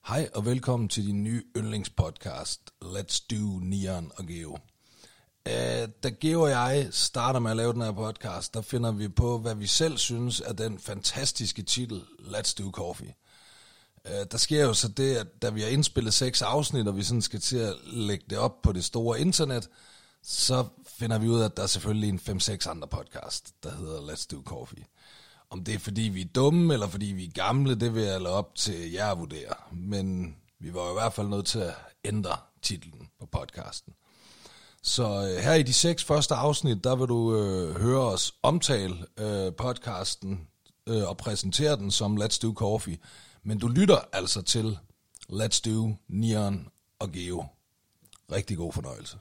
Hej og velkommen til din nye yndlingspodcast, Let's Do Nian og Geo. Da Geo og jeg starter med at lave den her podcast, der finder vi på, hvad vi selv synes er den fantastiske titel, Let's Do Coffee. Der sker jo så det, at da vi har indspillet 6 afsnit, og vi sådan skal til at lægge det op på det store internet, så finder vi ud af, at der er selvfølgelig en 5-6 andre podcast, der hedder Let's Do Coffee. Om det er fordi vi er dumme, eller fordi vi er gamle, det vil jeg lade op til jer at vurdere. Men vi var i hvert fald nødt til at ændre titlen på podcasten. Så her i de 6 første afsnit, der vil du høre os omtale podcasten og præsentere den som Let's Do Coffee. Men du lytter altså til Let's Do Nian og Geo. Rigtig god fornøjelse.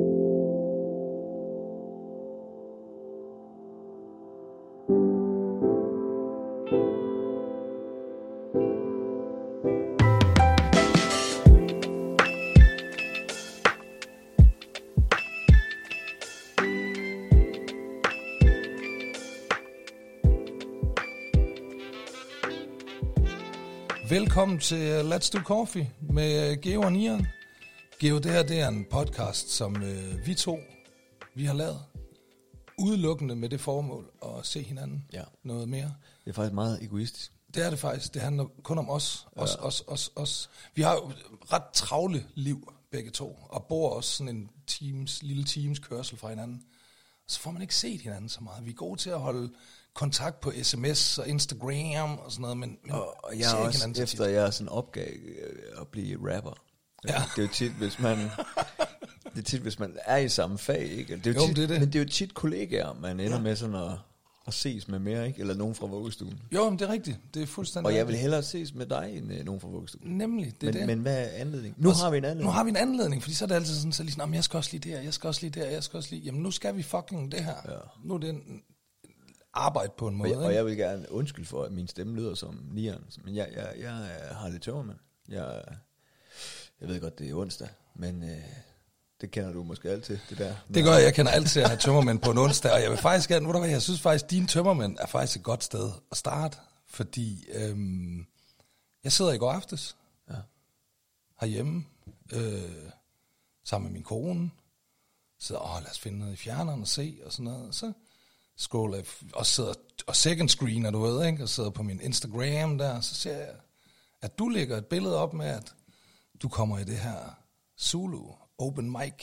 Velkommen til Let's Do Coffee med Geo og Nian. Geo, det her det er en podcast, som vi har lavet udelukkende med det formål at se hinanden noget mere. Det er faktisk meget egoistisk. Det er det faktisk. Det handler kun om os. Os. Vi har jo ret travle liv, begge to, og bor også sådan en lille teams kørsel fra hinanden. Så får man ikke set hinanden så meget. Vi er gode til at holde kontakt på sms og Instagram og sådan noget, men og jeg er også, efter jeg sådan opgav at blive rapper. Ja. Det er jo tit, hvis man er i samme fag, ikke? Det er jo tit, det. Men det er jo tit kollegaer, man ender med sådan at ses med mere, ikke? Eller nogen fra vuggestuen. Jo, men det er rigtigt. Det er fuldstændig. Og jeg vil hellere ses med dig end nogen fra vuggestuen. Nemlig, det er det. Men hvad er anledningen? Nu har vi en anledning, fordi så er det altid sådan, så ligesom, jeg skal også lige der, jeg skal også lige. Jamen, nu skal vi fucking det her. Ja. Nu er det en arbejde på en måde. Og jeg vil gerne undskylde for, at min stemme lyder som Nian. Men jeg har lidt tømmermand. Jeg ved godt, det er onsdag, men det kender du måske altid, det der. Det gør jeg kender altid at have tømmermænd på en onsdag, og jeg vil faktisk gerne, jeg synes faktisk, at dine tømmermænd er faktisk et godt sted at starte, fordi jeg sidder i går aftes herhjemme, sammen med min kone, sidder, lad os finde noget i fjerneren og se, og sådan noget, så scroller jeg, og sidder og second screener, du ved, ikke, og sidder på min Instagram der, så ser jeg, at du lægger et billede op med, at du kommer i det her Zulu Open Mic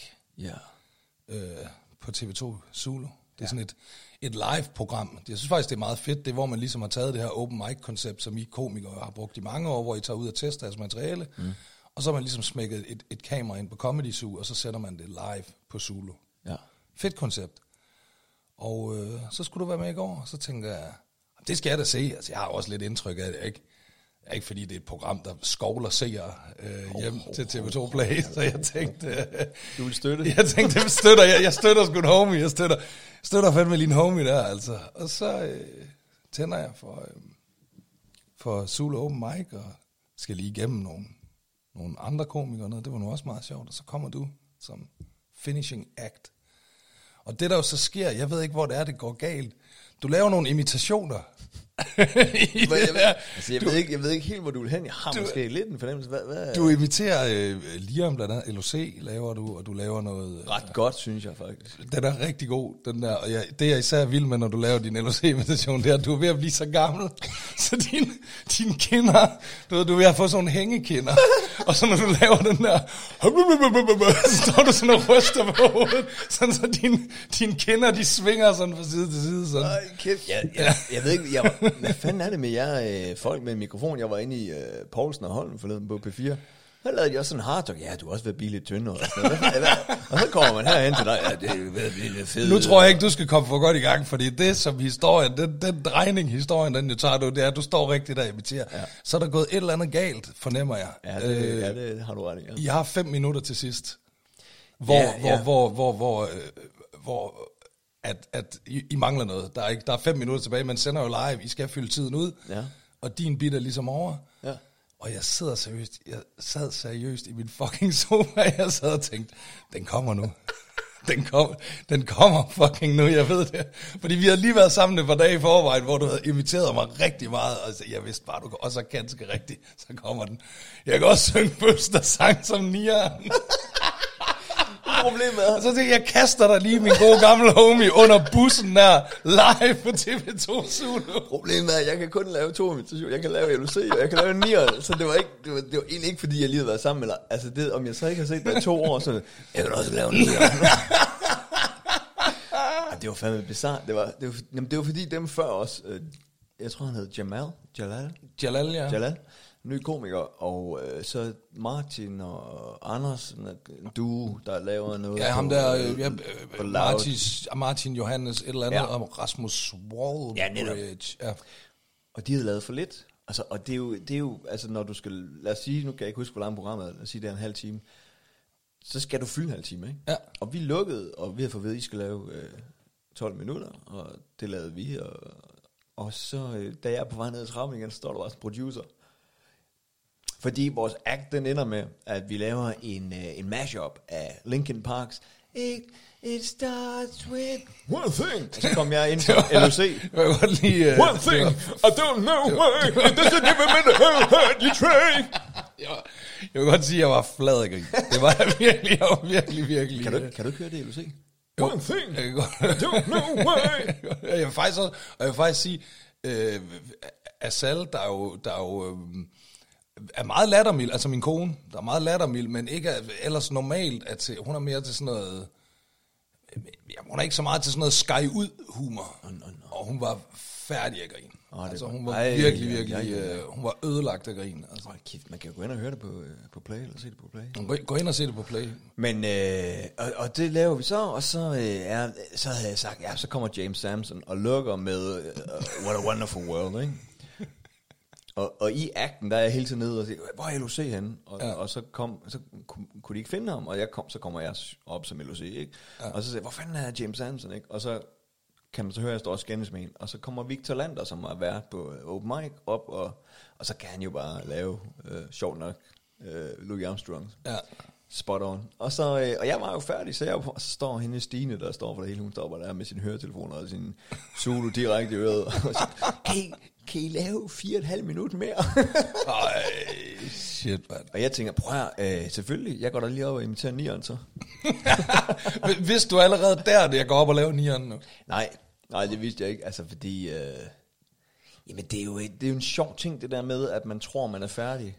på TV2 Zulu. Det er sådan et live-program. Jeg synes faktisk, det er meget fedt. Det er, hvor man ligesom har taget det her Open Mic-koncept, som I komikere har brugt i mange år, hvor I tager ud og tester jeres materiale, og så har man ligesom smækket et kamera ind på Comedy Zoo, og så sætter man det live på Zulu. Ja. Fedt koncept. Og så skulle du være med i går, og så tænkte jeg, det skal jeg da se. Altså, jeg har også lidt indtryk af det, ikke? Ikke fordi det er et program, der skovler seere hjem til TV2 Play, så jeg tænkte... Du vil støtte? Jeg tænkte, det støtter jeg. Jeg støtter sgu en homie. Jeg støtter fandme lige en homie der, altså. Og så tænder jeg for Zulu Open Mic, og skal lige igennem nogle andre komikere. Noget. Det var nu også meget sjovt. Og så kommer du som finishing act. Og det der jo så sker, jeg ved ikke, hvor det går galt. Du laver nogle imitationer. Jeg ved ikke helt, hvor du vil hen. Jeg har måske lidt en fornemmelse. Hvad? Du imiterer Liam, blandt andet LOC laver du, og du laver noget... Ret godt, synes jeg faktisk. Den er rigtig god, den der. Og det jeg især vil med, når du laver din LOC-imitation, det er, at du er ved at blive så gammel, så dine kinder, du er ved at få sådan nogle hængekinder. Og så når du laver den der, så står du sådan og ryster på hovedet, sådan så dine kinder, de svinger sådan fra side til side. Sådan. Jeg ved ikke, hvad fanden er det med jer folk med en mikrofon? Jeg var inde i Poulsen og Holm forleden på P4. Så lavede de også sådan en hardtalk. Ja, du er også ved at blive lidt tyndere. Og så kommer man herhen til dig. Ja, det er ved at blive lidt fedt. Nu tror jeg ikke, du skal komme for godt i gang, fordi det som historien, den drejning historien, den jo tager du, det er, at du står rigtigt der og imiterer. Ja. Så er der gået et eller andet galt, fornemmer jeg. Ja, det har du ret i. Ja. I har 5 minutter til sidst. Hvor at I mangler noget. Der er 5 minutter tilbage, man sender jo live, I skal fylde tiden ud, og din bit er ligesom over. Ja. Og jeg sad seriøst i min fucking sofa, jeg sad og tænkte, den kommer nu. Den kommer fucking nu, jeg ved det. Fordi vi har lige været sammen et par dage i forvejen, hvor du havde inviteret mig rigtig meget, og jeg vidste bare, du kan også ganske rigtigt, så kommer den. Jeg kan også synge fødselsdagssang som Nieren. Problemet er... Og så tænkte jeg kaster dig lige, min gode gamle homie, under bussen der, live på TV2 Zulu. Problemet er, at jeg kan kun lave 2 imitationer. Jeg kan lave LOC, og jeg kan lave Nieren. Så det var egentlig ikke, fordi jeg lige havde været sammen. Eller, altså det, om jeg så ikke har set det i 2 år, så jeg kan også lave Nieren. Det var fandme bizarrt. Det var fordi dem før os, jeg tror han hed Jalal, ja. Jalal, ny komiker, og så Martin og Anders, en duo, der laver noget. Ja, ham der, Martin Johannes, et eller andet, ja. Og Rasmus Wallbridge. Ja. Og de havde lavet for lidt. Altså, og det er jo, altså når du skal, lad os sige, nu kan jeg ikke huske, hvor langt programmet er, lad os sige, det er en halv time, så skal du fylde en halv time, ikke? Ja. Og vi lukkede, og vi har fået at vide, at I skal lave 12 minutter, og det lavede vi, og så, da jeg er på vej ned ad trappen igen, så står der bare en producer. Fordi vores act, den ender med, at vi laver en mashup af Linkin Parks It starts with one thing. Og så kom jeg ind til LOC. One thing, I don't know why, it doesn't even matter how hard you try. Jeg vil godt sige, at jeg var flad af grin. Det var jeg virkelig. Kan du ikke høre det i LOC? One thing, I don't know why. Jeg vil faktisk sige, Asal, der er jo er meget lattermild, altså min kone, der er meget lattermild, men ikke ellers normalt, at hun er mere til sådan noget, hun er ikke så meget til sådan noget skaj ud humor, og hun var færdig af grin. Altså hun var virkelig, hun var ødelagt af grin. Altså. Kæft, man kan jo gå ind og høre det på Play, eller se det på Play. Gå ind og se det på Play. Men, og det laver vi så, og så havde jeg sagt, ja, så kommer James Samson og lukker med What a Wonderful World, ikke? Og i akten, der er jeg hele tiden nede og siger, hvor er LOC henne? Og så kunne de ikke finde ham, og så kommer jeg op som LOC, ikke? Ja. Og så siger jeg, hvor fanden er James Samson, ikke? Og så kan man så høre, at jeg står og skændes med en. Og så kommer Victor Lander, som har været på Open Mic, op, og så kan han jo bare lave, sjovt nok, Louis Armstrong. Ja. Spot on. Og jeg var jo færdig, så så står hende Stine, der står for det hele, hun står bare der med sin høretelefoner og sin Zulu direkte i øret. Og så, kan I lave 4,5 minutter mere? Ej, shit, man. Og jeg tænker, prøv her, selvfølgelig, jeg går da lige op og imiterer Nieren så. Vidste du allerede der, at jeg går op og laver Nieren nu? Nej, det vidste jeg ikke, altså fordi, jamen det er jo en sjov ting, det der med, at man tror, man er færdig.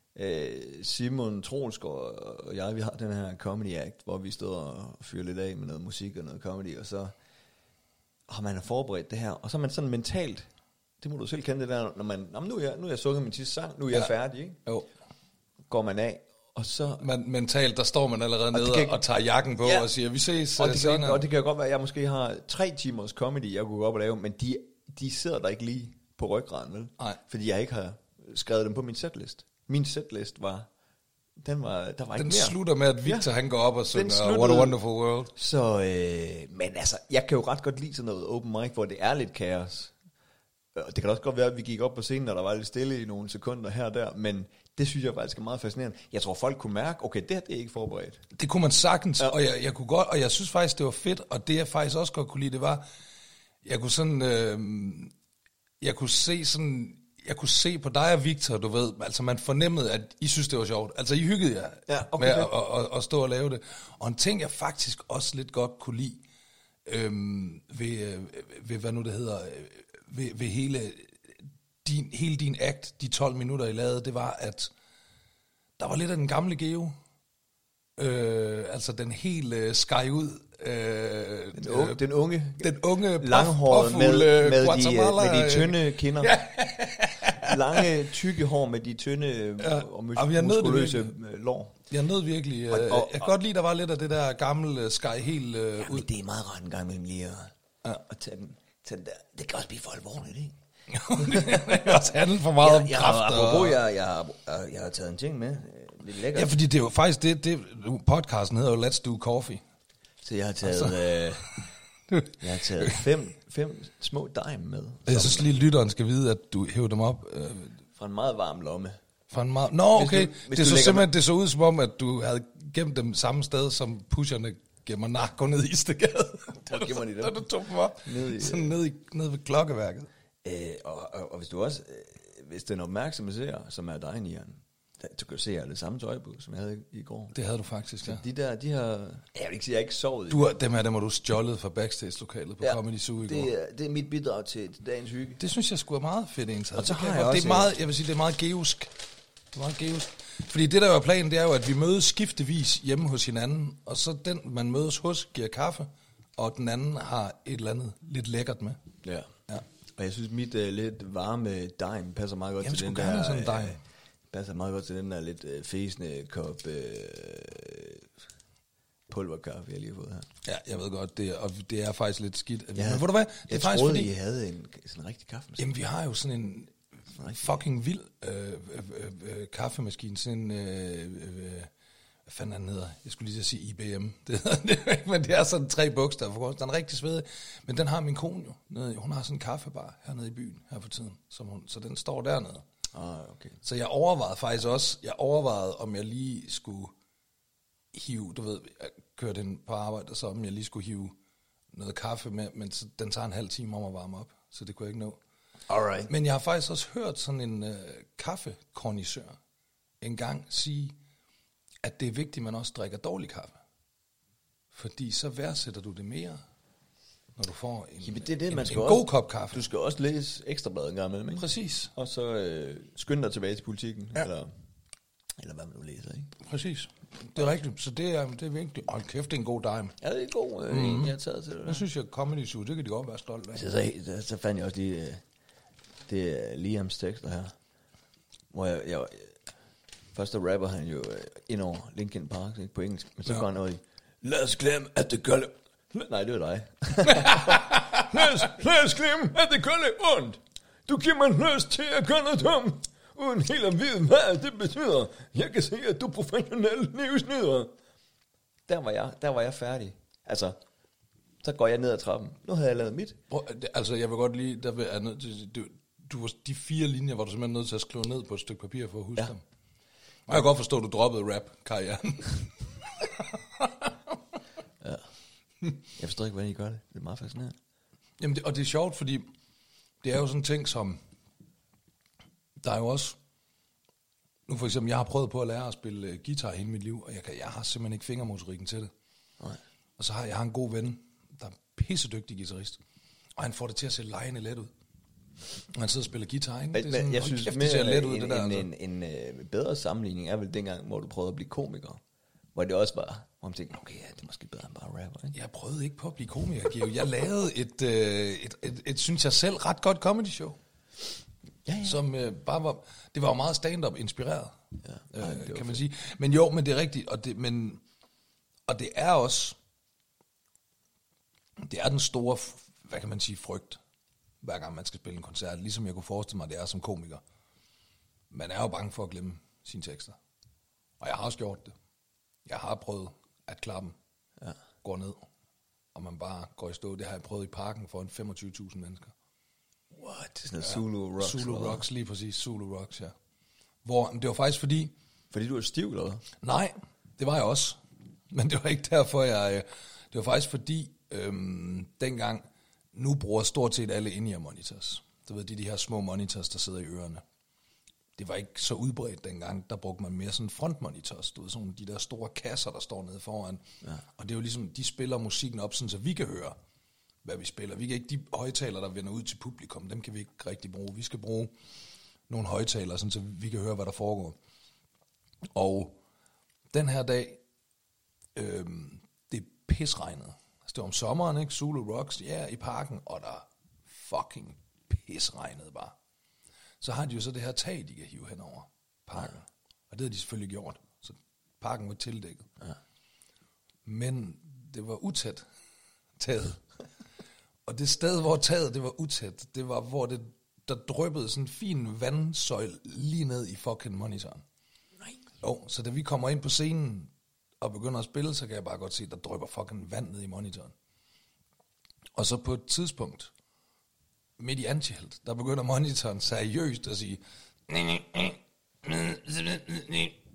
Simon Troelsgaard og jeg, vi har den her comedy act, hvor vi står og fyrer lidt af med noget musik og noget comedy, og så har man forberedt det her, og så er man sådan mentalt, det må du selv kende det der, når man, nu er jeg sunget min sidste sang, nu er jeg færdig, ikke? Jo. Går man af, og så... Mentalt, der står man allerede nede og tager jakken på og siger, vi ses senere. Og det kan godt være, at jeg måske har 3 timers comedy, jeg kunne gå op og lave, men de sidder der ikke lige på ryggraden, vel? Nej. Fordi jeg ikke har skrevet dem på min setlist. Min setlist der var ikke mere. Den slutter med, at Victor han går op og synger What a Wonderful World. Så, men altså, jeg kan jo ret godt lide sådan noget open mic, hvor det er lidt kaos. Og det kan også godt være, at vi gik op på scenen, og der var lidt stille i nogle sekunder her og der, men det synes jeg faktisk er meget fascinerende. Jeg tror, folk kunne mærke, okay, det er ikke forberedt. Det kunne man sagtens, og jeg kunne godt, og jeg synes faktisk, det var fedt, og det jeg faktisk også godt kunne lide, det var, jeg kunne sådan, jeg kunne se på dig og Victor, du ved, altså man fornemmede, at I synes, det var sjovt. Altså I hyggede jer med at stå og lave det. Og en ting, jeg faktisk også lidt godt kunne lide, ved hvad nu det hedder, ved hele din act, de 12 minutter, I lavede, det var, at der var lidt af den gamle Geo. Altså den helt skaj ud. Den unge langhåret med de tynde kinder. Lange, tykke hår med de tynde og muskuløse lår. Jeg nød virkelig. Jeg kan godt lide, der var lidt af det der gamle skaj helt ud. Det er meget rart en gang mellem lige at tage den der. Det kan også blive for alvorligt, ikke? Det kan også handle for meget om kraft. Apropos, jeg har taget en ting med. Lidt lækkert. Ja, fordi det er jo faktisk det podcasten hedder jo Let's Do Coffee. Så jeg har taget 5 små dime med. Jeg synes lige, lytteren skal vide, at du hæver dem op. Fra en meget varm lomme. Nå, okay. Det så simpelthen det så ud som om, at du havde gemt dem samme sted, som pusherne gemmer narko ned i Istegade. Der gemmer de dem. Da du tog dem op. Ned ved klokkeværket. Og hvis du også, hvis den opmærksomme seer, som er dig, Nian, du kan se alle samme tøj på, som jeg havde i går. Det havde du faktisk, ja. De har, jeg vil ikke sige, jeg ikke sovet. Dem har du stjålet fra backstage-lokalet på Comedy Zoo i går. Det er mit bidrag til dagens hygge. Det synes jeg sgu er meget fedt indsat. Og så har jeg også... Det er meget, jeg vil sige, det er meget geosk. Det er meget geosk. Fordi det, der er planen, det er jo, at vi mødes skiftevis hjemme hos hinanden, og så den, man mødes hos, giver kaffe, og den anden har et eller andet lidt lækkert med. Ja. Og jeg synes, mit lidt varme dejm passer meget godt til den der... Sådan dejm. Passer meget godt til den der lidt fæsende kop pulverkaffe, jeg lige har fået her. Ja, jeg ved godt, det er faktisk lidt skidt. Ja, men ved du hvad? Det er faktisk troede, fordi... I havde sådan en rigtig kaffemaskine. Jamen, vi har jo sådan en fucking vild kaffemaskine. Sådan en... hvad fanden den hedder? Jeg skulle lige sige IBM. Det men det er sådan 3 bogstaver for godt. Den er rigtig svedig. Men den har min kone jo. Hun har sådan en kaffebar hernede i byen her for tiden. Så den står dernede. Okay. Så jeg overvejede om jeg lige skulle hive, du ved, jeg kørte den på arbejde, og så om jeg lige skulle hive noget kaffe med, men den tager en halv time om at varme op, så det kunne jeg ikke nå. Alright. Men jeg har faktisk også hørt sådan en kaffekondisør engang sige, at det er vigtigt, at man også drikker dårlig kaffe. Fordi så værdsætter du det mere, når du får en god kop kaffe. Du skal også læse Ekstrabladet en gang imellem, ikke? Præcis. Og så skynde dig tilbage til politikken, eller hvad man nu læser, ikke? Præcis. Det er rigtigt, så det er vigtigt. Hold kæft, det er en god dime. Ja, det er en god en, jeg har taget til det. Jeg synes, jeg Comedy Zoo, det kan de godt være stolt af. Så fandt jeg også lige, det er Liams tekster her, hvor jeg først der rapper han jo ind over Linkin Park, ikke, på engelsk, men så går han noget i, lad os glemme, at det gør det. Nej, det var dig. lad os glemme, at det gør det ondt. Du giver mig lyst til at gøre noget dumt, uden helt at vide, hvad det betyder. Jeg kan se, at du er professionel livsnyder. Der var jeg færdig. Altså, så går jeg ned ad trappen. Nu havde jeg lavet mit. Altså, jeg vil godt lige, der vil jeg nødt til, du de 4 linjer, var du simpelthen nødt til at skrive ned på et stykke papir for at huske dem. Og jeg kan godt forstå, at du droppede rap-karrieren. Ja. Jeg forstår ikke, hvordan I gør det. Det er meget fascinerende. Jamen, og det er sjovt, fordi det er jo sådan en ting, som der er jo også... Nu for eksempel, jeg har prøvet på at lære at spille guitar hele mit liv, og jeg har simpelthen ikke fingermotorikken til det. Nej. Og så har jeg en god ven, der er pissedygtig guitarist, og han får det til at se lejende let ud. Og han sidder og spiller guitar, ikke? Det er sådan, jeg synes, det ser let ud, det der. En bedre sammenligning er vel dengang, hvor du prøvede at blive komiker. Hvor det også var, hvor man tænkte, okay, ja, det er måske bedre end bare rapper, ikke? Jeg prøvede ikke på at blive komiker, Geo. Jeg lavede et synes jeg selv, ret godt comedy show. Ja. Som bare var, det var jo meget stand-up inspireret, kan man sige. Men jo, men det er rigtigt, og det er også, det er den store, hvad kan man sige, frygt, hver gang man skal spille en koncert, ligesom jeg kunne forestille mig, det er som komiker. Man er jo bange for at glemme sine tekster. Og jeg har også gjort det. Jeg har prøvet at klappen går ned, og man bare går i stå. Det har jeg prøvet i Parken for 25.000 mennesker. What? Det er sådan Zulu Rocks? Zulu Rocks, lige præcis. Zulu Rocks, ja. Hvor, det var faktisk fordi... Fordi du var stiv, eller hvad? Nej, det var jeg også. Men det var ikke derfor, det var faktisk fordi, dengang, nu bruger stort set alle in-ear monitors. Du ved, de her små monitors, der sidder i ørerne. Det var ikke så udbredt dengang. Der brugte man mere sådan frontmonitors. Du ved, sådan de der store kasser, der står nede foran. Ja. Og det er jo ligesom, de spiller musikken op, sådan, så vi kan høre, hvad vi spiller. Vi kan ikke, de højtalere, der vender ud til publikum, dem kan vi ikke rigtig bruge. Vi skal bruge nogle højtalere, sådan, så vi kan høre, hvad der foregår. Og den her dag, det pisregnede. Altså, det var om sommeren, ikke? Zulu Rocks, i Parken, og der fucking pisregnede bare. Så har de jo så det her tag, de kan hive hen over Parken. Og det havde de selvfølgelig gjort. Så Parken var tildækket. Ja. Men det var utæt taget. Og det sted, hvor taget det var utæt, det var, hvor der dryppede sådan en fin vandsøjl lige ned i fucking monitoren. Nej. Jo, så da vi kommer ind på scenen og begynder at spille, så kan jeg bare godt se, at der drypper fucking vand ned i monitoren. Og så på et tidspunkt, midt i antihelt, der begynder monitoren seriøst at sige,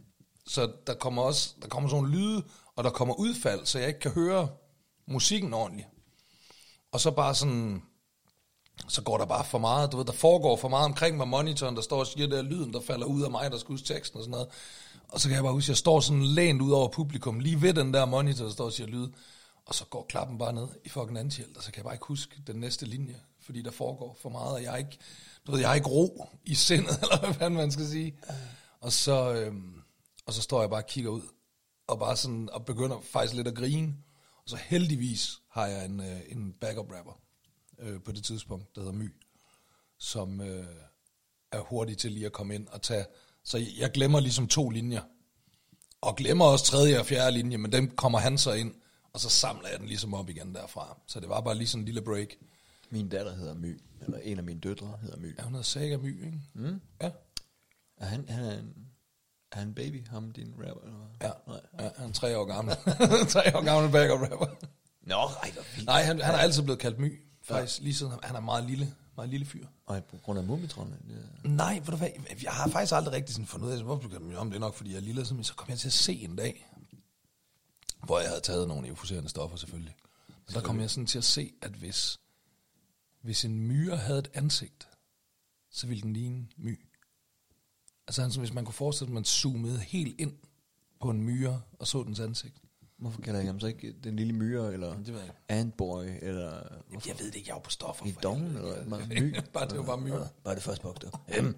Så der kommer sådan nogle lyde, og der kommer udfald, så jeg ikke kan høre musikken ordentligt. Og så bare sådan, så går der bare for meget, du ved, der foregår for meget omkring mig, monitoren, der står og siger, der lyden, der falder ud af mig, der skal huske teksten og sådan noget. Og så kan jeg bare huske, jeg står sådan lænt ud over publikum, lige ved den der monitor, der står og siger lyd, og så går klappen bare ned i fucking antihjælp, og så kan jeg bare ikke huske den næste linje, fordi der foregår for meget, og jeg har ikke ro i sindet, eller hvad man skal sige. Og så står jeg bare og kigger ud, og bare sådan, og begynder faktisk lidt at grine. Og så heldigvis har jeg en backup rapper på det tidspunkt, der hedder My, som er hurtig til lige at komme ind og tage. Så jeg glemmer ligesom 2 linjer, og glemmer også 3. og 4. linje, men dem kommer han så ind, og så samler jeg den ligesom op igen derfra. Så det var bare lige sådan en lille break. Min datter hedder My, eller en af mine døtre hedder My. Ja, hun hedder Saga My, ikke? Mm. Ja. Er han en baby, ham din rapper? Eller ja. Ja, han er 3 år gammel. 3 år gammel backup rapper. Nå, ej, hvor fint. Nej, han er altid blevet kaldt My, faktisk, lige siden han er meget lille fyr. Og på grund af Mumitronen? Ja. Nej, ved du hvad, jeg har faktisk aldrig rigtig sådan fundet ud af, hvorfor blev om det er nok, fordi jeg er lille, så kom jeg til at se en dag, hvor jeg havde taget nogle euforiserende stoffer selvfølgelig. Og der kom jeg sådan til at se, at hvis en myre havde et ansigt, så ville den ligne My. Altså hvis man kunne forestille sig, at man zoomede helt ind på en myre og så dens ansigt. Hvorfor kalder jeg ham så ikke den lille myre, eller Antboy, eller... Hvorfor? Jeg ved det ikke, jeg var på stoffer. I Dawn, eller My? Bare det var bare myre. Bare det første bogstav.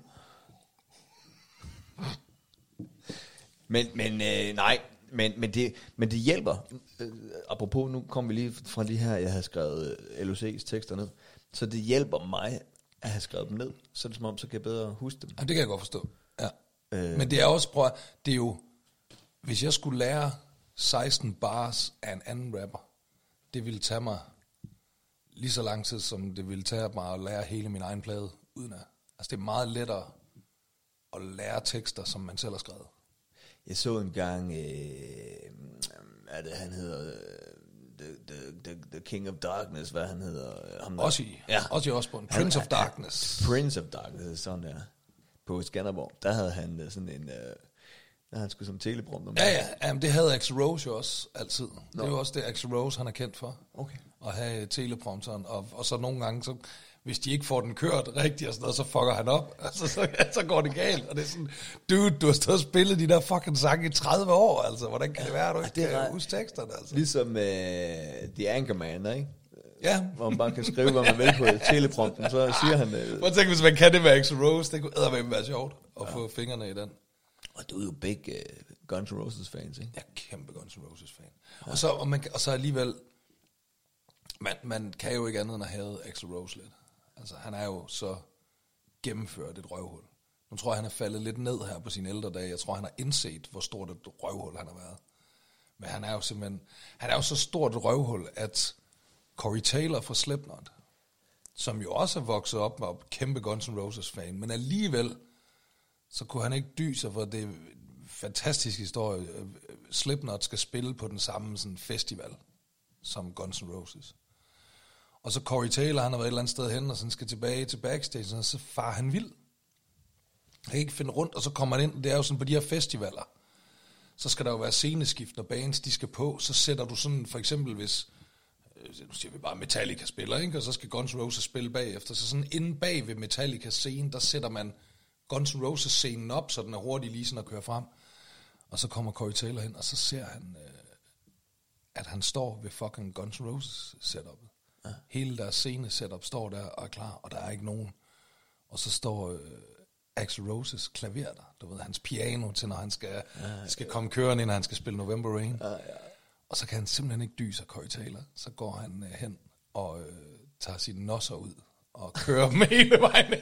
Men det hjælper. Apropos, nu kom vi lige fra de her, jeg havde skrevet LOC's tekster ned. Så det hjælper mig at have skrevet dem ned. Så er det som om, så kan jeg bedre huske dem. Ja, det kan jeg godt forstå. Ja. Men det er også, det er jo, hvis jeg skulle lære 16 bars af en anden rapper, det ville tage mig lige så lang tid, som det ville tage mig at lære hele min egen plade uden at. Altså det er meget lettere at lære tekster, som man selv har skrevet. Jeg så engang, han hedder the King of Darkness, hvad han hedder? Ozzy Osbourne, Prince of Darkness. Prince of Darkness, sådan der. På Skanderborg, der havde han sådan en, der havde han sgu som teleprompter. Ja, men det havde Axl Rose jo også altid. Det er jo også det, Axl Rose han er kendt for. Okay. At have teleprompteren, og så nogle gange, så hvis de ikke får den kørt rigtigt og sådan noget, så fucker han op. Altså, så går det galt. Og det er sådan, dude, du har stået og spillet de der fucking sange i 30 år, altså. Hvordan kan det være, at du ikke kan huske teksterne, altså? Ligesom The Anchorman, ikke? Ja. Hvor man bare kan skrive, hvad man vil på teleprompten, så siger han... Jeg tænker, hvis man kan det med Axl Rose, det kunne eddermame være sjovt at få fingrene i den. Og du er jo big Guns N' Roses fans, ikke? Jeg er kæmpe Guns N' Roses fan. Ja. Og så alligevel, man kan jo ikke andet end at have Axl Rose lidt. Altså, han er jo så gennemført et røvhul. Nu tror jeg, han er faldet lidt ned her på sine ældre dage. Jeg tror, han har indset, hvor stort et røvhul han har været. Men han er jo simpelthen, han er jo så stort et røvhul, at Corey Taylor fra Slipknot, som jo også er vokset op med kæmpe Guns N' Roses fan, men alligevel, så kunne han ikke dy sig for det fantastiske historie. Slipknot skal spille på den samme sådan, festival som Guns N' Roses. Og så Corey Taylor, han har været et eller andet sted hen, og så skal tilbage til backstage, og så farer han vild. Han kan ikke finde rundt, og så kommer han ind, det er jo sådan på de her festivaler, så skal der jo være sceneskift, når bands de skal på, så sætter du sådan, for eksempel hvis, nu siger vi bare Metallica spiller, ikke? Og så skal Guns N' Roses spille bagefter, så sådan inde bag ved Metallica scene, der sætter man Guns N' Roses scenen op, så den er hurtig lige sådan at køre frem. Og så kommer Corey Taylor ind, og så ser han, at han står ved fucking Guns N' Roses setupet. Ja. Hele deres scene setup står der og er klar, og der er ikke nogen. Og så står Axl Roses klaver der, du ved, hans piano til, når han skal komme kørende ind, når han skal spille November Rain. Ja. Og så kan han simpelthen ikke dyse af Corey Taylor. Så går han hen og tager sine nosser ud og kører dem hele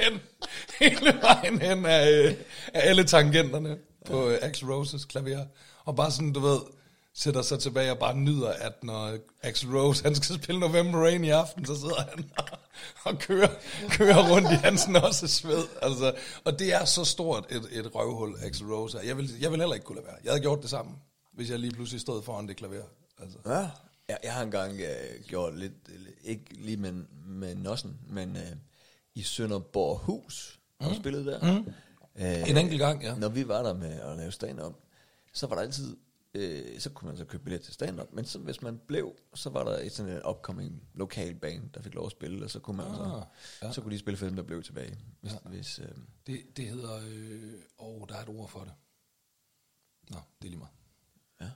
vejen hen af alle tangenterne på Axl Roses klaver. Og bare sådan, du ved, sætter sig tilbage og bare nyder, at når Axl Rose, han skal spille November Rain i aften, så sidder han og kører rundt i hans nossesved. Altså, og det er så stort et røvhul, Axl Rose er. Jeg vil heller ikke kunne lade være. Jeg havde gjort det samme, hvis jeg lige pludselig stod foran det klaver. Altså. Ja. Jeg har engang gjort lidt, ikke lige med nossen, men i Sønderborghus, har du spillet der? En enkelt gang, ja. Når vi var der med at lave stand-up, så var der altid, så kunne man så købe billet til stand-up, men så, hvis man blev, så var der sådan en upcoming lokal band, der fik lov at spille, og så kunne man så kunne de spille for dem, der blev tilbage. Hvis, det hedder, der er et ord for det. Nå, det er lige meget. Ja.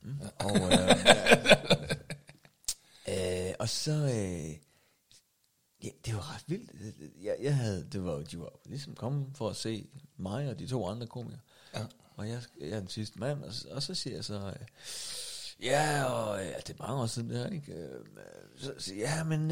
Og så, det var ret vildt. De var ligesom kommet for at se mig og de 2 andre komikere. Ja. Og jeg er den sidste mand, og så siger jeg så, det er mange år siden det her, ikke? Så men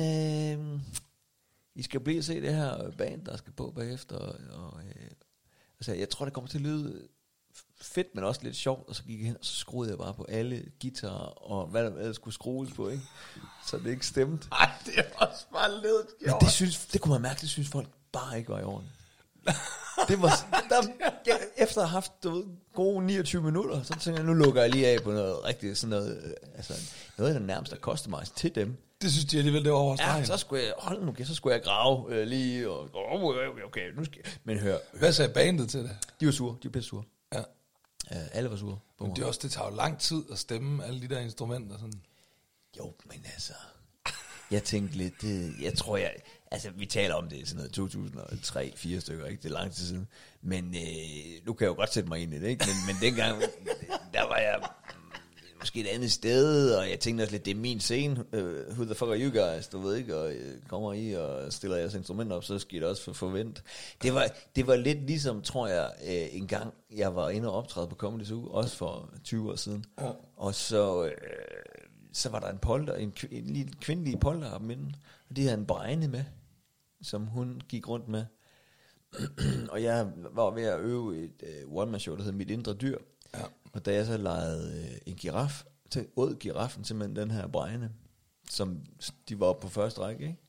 I skal blive og se det her band, der skal på bagefter, og altså, jeg tror, det kommer til at lyde fedt, men også lidt sjovt, og så gik jeg hen, og så skruede jeg bare på alle guitarer, og hvad der skulle skrues på, ikke? Så det ikke stemte. Nej, det er også bare ledet. Men det kunne man mærke, det synes folk bare ikke var i orden. Det var efter at have haft gode 29 minutter, så tænkte jeg, nu lukker jeg lige af på noget rigtigt, sådan noget, altså noget af det nærmeste, der koster mig til dem. Det synes de alligevel, det var over stregen. Ja, så skulle jeg grave lige, og okay, nu skal jeg. Men hør. Hvad sagde bandet til det? De var sure, de var pisse sure. Ja. Alle var sure. Men det tager jo lang tid at stemme alle de der instrumenter, sådan. Jo, men altså, jeg tænkte lidt, altså vi taler om det sådan noget 2003-4 stykker, ikke? Det er lang tid siden. Men nu kan jeg jo godt sætte mig ind i det, ikke? Men dengang, der var jeg måske et andet sted, og jeg tænkte også lidt, det er min scene. Who the fuck are you guys, du ved ikke? Og kommer I og stiller jeres instrumenter op, så skal det også forvente. Det var lidt ligesom, tror jeg, en gang, jeg var inde og optræde på Comedy Zoo, også for 20 år siden. Ja. Og så var der en polter, en lille kvindelig polterarm, og de havde en bregne med, som hun gik rundt med. Og jeg var ved at øve et one-man-show, der hed Mit Indre Dyr. Ja. Og da jeg så legede en giraf, så åd giraffen simpelthen den her bregne, som de var oppe på første række, ikke?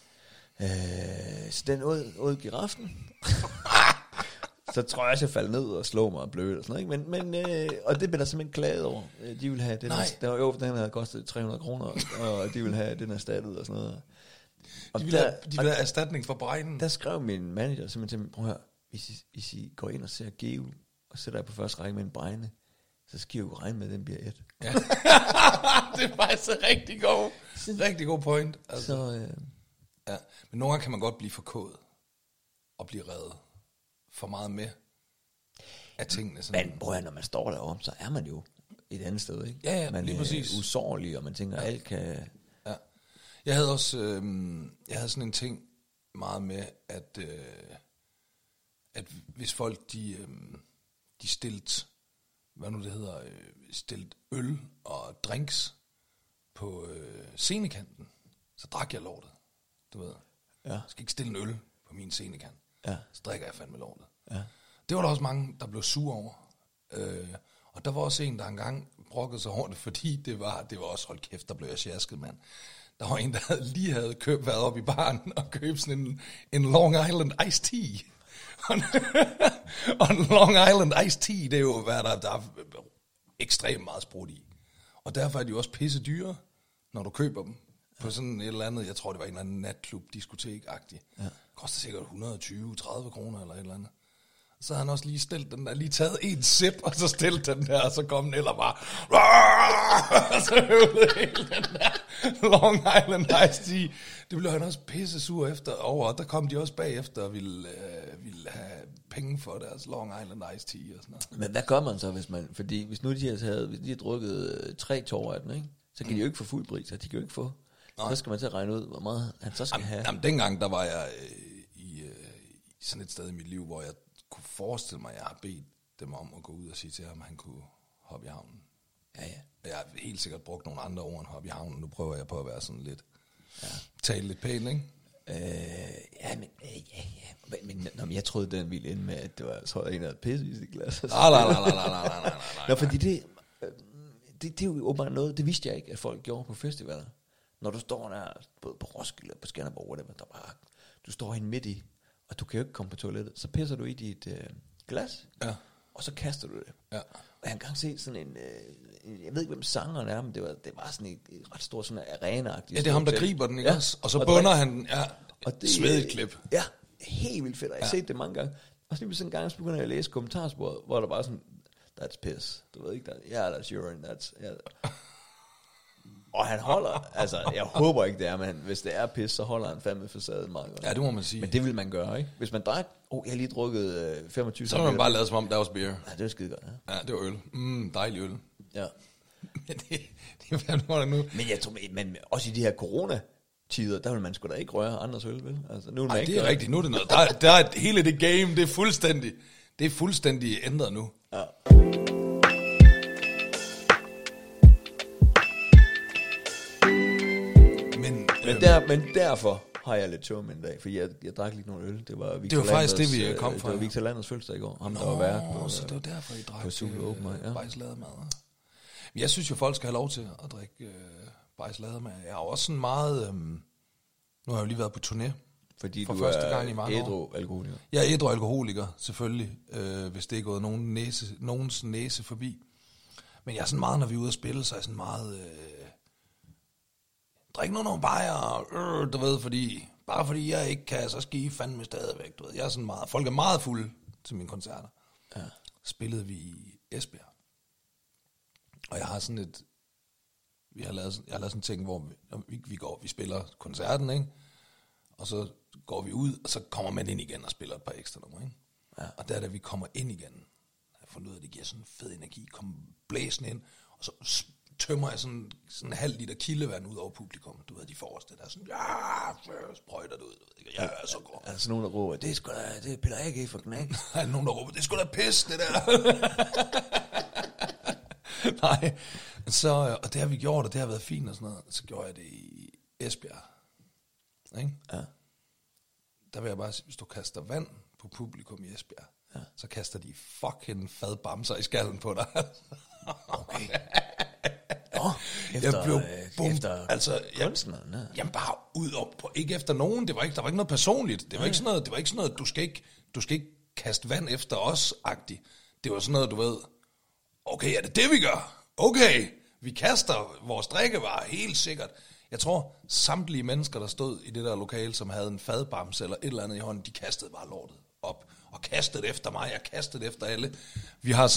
Så den åd giraffen. Så tror jeg også, jeg faldt ned og slog mig og blødt og sådan noget, ikke? Men og det blev der simpelthen klaget over. De ville have den her, den havde kostet 300 kroner, og de ville have den erstattet og sådan noget. Og de ville have erstatning for bregnen. Der skrev min manager simpelthen til mig, prøv at høre, hvis I går ind og ser Geo, og sætter jer på første række med en bregne, så skal I jo regne med, at den bliver et. Ja. Det er faktisk en rigtig god point. Altså. Så, ja. Men nogle gange kan man godt blive forkået og blive reddet for meget med af tingene. Sådan. Men prøv at, når man står deroppe, så er man jo et andet sted, ikke? Ja, man lige præcis. Man er usårlig, og man tænker, alt kan... Ja. Jeg havde også sådan en ting meget med, at hvis folk, de stilte, hvad nu det hedder, stilte øl og drinks på scenekanten, så drak jeg lortet, du ved. Ja. Jeg skal ikke stille en øl på min scenekant. Ja. Så drikker jeg fandme lortet. Ja. Det var der også mange, der blev sure over. Og der var også en, der engang brokkede sig over det, fordi det var også, hold kæft, der blev jeg sjasket, mand. Der var en, der lige havde været op i baren og købt sådan en Long Island Iced Tea. Og en Long Island Iced Tea, det er jo, hvad der er ekstremt meget sprut i. Og derfor er de jo også pisse dyre, når du køber dem. På sådan et eller andet, jeg tror det var en eller anden natklub, diskotek-agtig. Ja. Koster sikkert 120-30 kroner eller et eller andet. Så havde han også lige stillet den der, lige taget en sip, og så stillet den der, og så kom den eller bare, og så høvede hele den der Long Island Iced Tea. Det blev han også pisse sur efter over, og der kom de også bagefter og ville have penge for deres Long Island Iced Tea og sådan noget. Men hvad gør man så, fordi hvis nu de har drukket 3 tår af den, ikke? Så kan de jo ikke få fuld pris, så de kan jo ikke få. Så skal man til at regne ud, hvor meget han så skal have. Jamen, dengang der var jeg i sådan et sted i mit liv, hvor jeg kunne forestille mig, at jeg har bedt dem om at gå ud og sige til ham, at han kunne hoppe i havnen. Ja. Jeg har helt sikkert brugt nogle andre ord end hoppe i havnen. Nu prøver jeg på at være sådan lidt, tale lidt pænt, ikke? Men jeg troede, den ville ende med, at det var så en, der havde pisse i sit glas. Nej. Nå, fordi det er jo åbenbart noget, det vidste jeg ikke, at folk gjorde på festivaler. Når du står der, både på Roskilde, på Skanderborg, whatever, der bare, du står hen midt i, og du kan jo ikke komme på toilettet, så pisser du i dit glas, og så kaster du det. Ja. Og jeg har engang set sådan en, jeg ved ikke, hvem sangeren er, men det var sådan et ret stort sådan arena-agtigt. Ja, det er ham, der griber den, ikke også? Og så bunder han den, og det svedigt klip. Ja, helt vildt fedt, og jeg har set det mange gange. Og så lige sådan en gang, så begynder jeg at læse kommentarsporet, hvor der that's piss. Du ved ikke, that's urine, that's... Yeah. Og han holder, altså, jeg håber ikke det er, men hvis det er pis, så holder han fandme facaden meget godt. Ja, det må man sige. Men det vil man gøre, ikke? Hvis man drak, jeg har lige drukket 25... Så må man bare lade som om, der var beer. Ja, det var skide godt, ja. Ja, det var øl. Dejlig øl. Ja. Men det er fandme nu. Men jeg tror, men også i de her corona-tider, der vil man sgu da ikke røre andres øl, vel? Altså, nu det er rigtigt. Nu er det noget. Der er hele det game, det er fuldstændig ændret nu. Ja. Men derfor har jeg lidt tøm en dag, for jeg drak lige nogle øl. Det var faktisk det, vi kom fra. Det var Victor Landers fødselsdag i går. Ham, der var vært på, så det var derfor, I drak bajslademad. Men jeg synes jo, folk skal have lov til at drikke bajslademad. Jeg er også sådan meget... nu har jeg jo lige været på turné. Fordi for du første er gang i mange ædru alkoholiker. Jeg er ædru alkoholiker, selvfølgelig. Hvis det er gået nogens næse forbi. Men jeg er sådan meget, når vi er ude at spille, så er jeg sådan meget... drik nu nogle bajer, du ved, bare fordi jeg ikke kan, så skal I fandme stadigvæk, du ved. Jeg er sådan meget, folk er meget fulde til mine koncerter. Ja. Spillede vi i Esbjerg. Og jeg har sådan jeg har lavet sådan en ting, hvor vi spiller koncerten, ikke? Og så går vi ud, og så kommer man ind igen og spiller et par ekstra numre, ikke? Ja. Og da vi kommer ind igen, jeg har fundet ud af, at det giver sådan en fed energi, kommer blæsende ind, og så tømmer jeg sådan en halv liter kildevand ud over publikum. Du ved, de forreste, der er sådan, sprøjter det ud. Jeg er så god. Er der sådan nogen, der råber, det er Peter A.G. for knæk? Der er nogen, der råber, det er sgu da pis, det der. Nej, så, og det har vi gjort, og det har været fint og sådan noget. Så gjorde jeg det i Esbjerg. Ikke? Ja. Der vil jeg bare sige, hvis du kaster vand på publikum i Esbjerg, så kaster de fucking fadbamser i skallen på dig. Okay. Efter kunstneren, ja. Jamen bare ud op på, ikke efter nogen, der var ikke noget personligt. Det var ikke sådan noget, du skal ikke kaste vand efter os-agtigt. Det var sådan noget, du ved, okay, er det vi gør? Okay, vi kaster vores drikkevarer, helt sikkert. Jeg tror, samtlige mennesker, der stod i det der lokale, som havde en fadbamse eller et eller andet i hånden, de kastede bare lortet op. Og kastede efter mig, jeg kastede efter alle. Vi har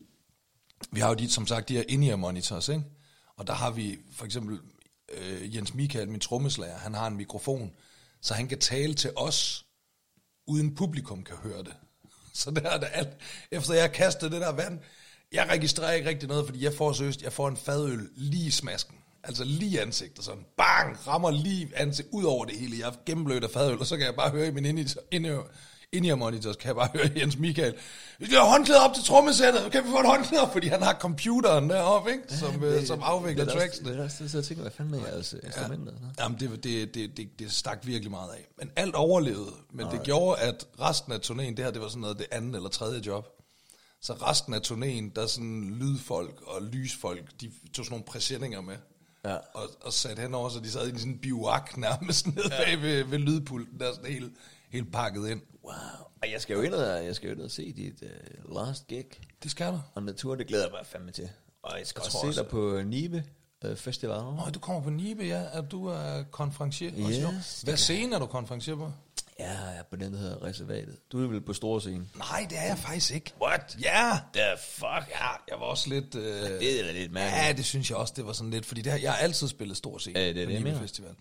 jo som sagt de her in-ear monitors, ikke? Og der har vi for eksempel Jens Michael, min trommeslager, han har en mikrofon, så han kan tale til os, uden publikum kan høre det. Så der er det alt. Efter jeg har kastet det der vand, jeg registrerer ikke rigtig noget, fordi jeg får en fadøl lige i smasken. Altså lige ansigtet, sådan bang, rammer lige ansigt ud over det hele. Jeg er gennemblødt af fadøl, og så kan jeg bare høre i min in-ear monitors, kan jeg bare høre Jens Michael. Vi skal have håndklæder op til trommesættet, kan vi få et håndklæder? Fordi han har computeren deroppe, ikke? Som afvikler tracksene. Det er også det, så jeg tænker, hvad fanden med jeres instrumenter? Jamen, det stak virkelig meget af. Men alt overlevede, men det gjorde, at resten af turnéen, det var sådan noget, det andet eller tredje job. Så resten af turnéen, der sådan lydfolk og lysfolk, de tog sådan nogle præsendinger med. Ja. Og satte henover, så de sad i sådan en biwak nærmest nede bag ved lydpulten, der sådan helt pakket ind. Wow. Og jeg skal jo ind og se dit last gig. Det skal du. Og natur, det glæder jeg mig fandme til. Og jeg skal også se dig på Nibe Festival. Du kommer på Nibe, ja. Du er konferencier. Yes, hvad scene er du konferencier på? Ja, jeg er på den, der hedder Reservatet. Du er vel på store scene? Nej, det er jeg faktisk ikke. What? Ja. The fuck? Ja, jeg var også lidt... det er lidt mærkeligt. Ja, det synes jeg også, det var sådan lidt... Fordi jeg har altid spillet stor scene på Nibe Festival.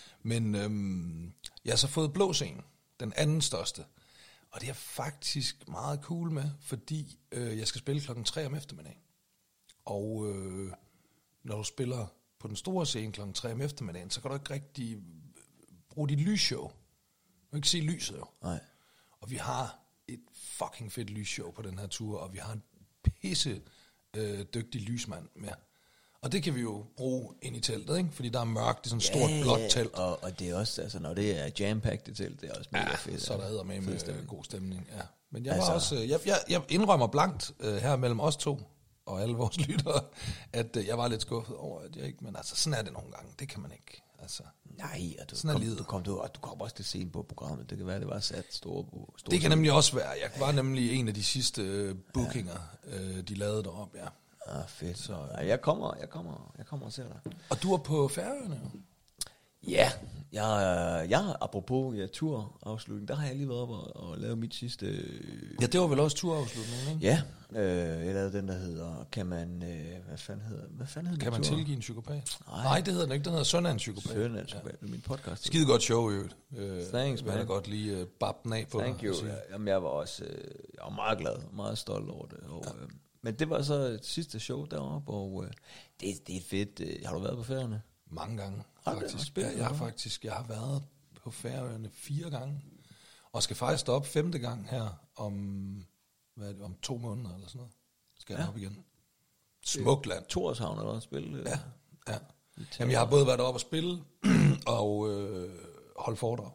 Men jeg har så fået blå scene. Den anden største. Og det er jeg faktisk meget cool med, fordi jeg skal spille 3:00 om eftermiddagen. Og når du spiller på den store scene 3:00 om eftermiddagen, så kan du ikke rigtig bruge dit lysshow. Du kan ikke se lyset jo. Nej. Og vi har et fucking fedt lysshow på den her tur, og vi har en pisse dygtig lysmand med. Og det kan vi jo bruge ind i teltet, ikke? Fordi der er mørkt, det er sådan et stort blåt telt. Og det er også, altså når det er jam-packed telt, det er også mega fedt. Så der med god stemning, ja. Men jeg var også, jeg indrømmer blankt her mellem os to, og alle vores lyttere, at jeg var lidt skuffet over, at jeg ikke, men altså sådan er det nogle gange, det kan man ikke. Altså, nej, og du kom også til scenen på programmet. Det kan være, det var sat store det kan nemlig også være. Jeg var nemlig en af de sidste bookinger, de lavede deroppe, ja. Fedt. Så jeg kommer og ser dig. Og du er på Færøerne jo? Ja, apropos turafslutning, der har jeg lige været op og lavet mit sidste... Ja, det var vel også turafslutning, ikke? Ja, jeg lavede den, der hedder, kan man... Hvad fanden hedder Kan man tilgive en psykopat? Nej, det hedder den ikke, den hedder Søn af en psykopat. Søn af en psykopat, det er min podcast. Skide godt show, jo. Thanks, man. Jeg har godt lige babbe den af på. Thank you. Jamen, jeg var også jeg var meget glad, meget stolt over det. Og, men det var så et sidste show deroppe, og det er fedt. Har du været på Færøerne? Mange gange, faktisk. Jeg har været på Færøerne 4 gange, og skal faktisk stå op 5. gang her om 2 måneder eller sådan noget. Skal jeg op igen. Smukt land. Torshavn eller spille? Ja. Jamen, jeg har både været oppe og spille, og holde foredrag.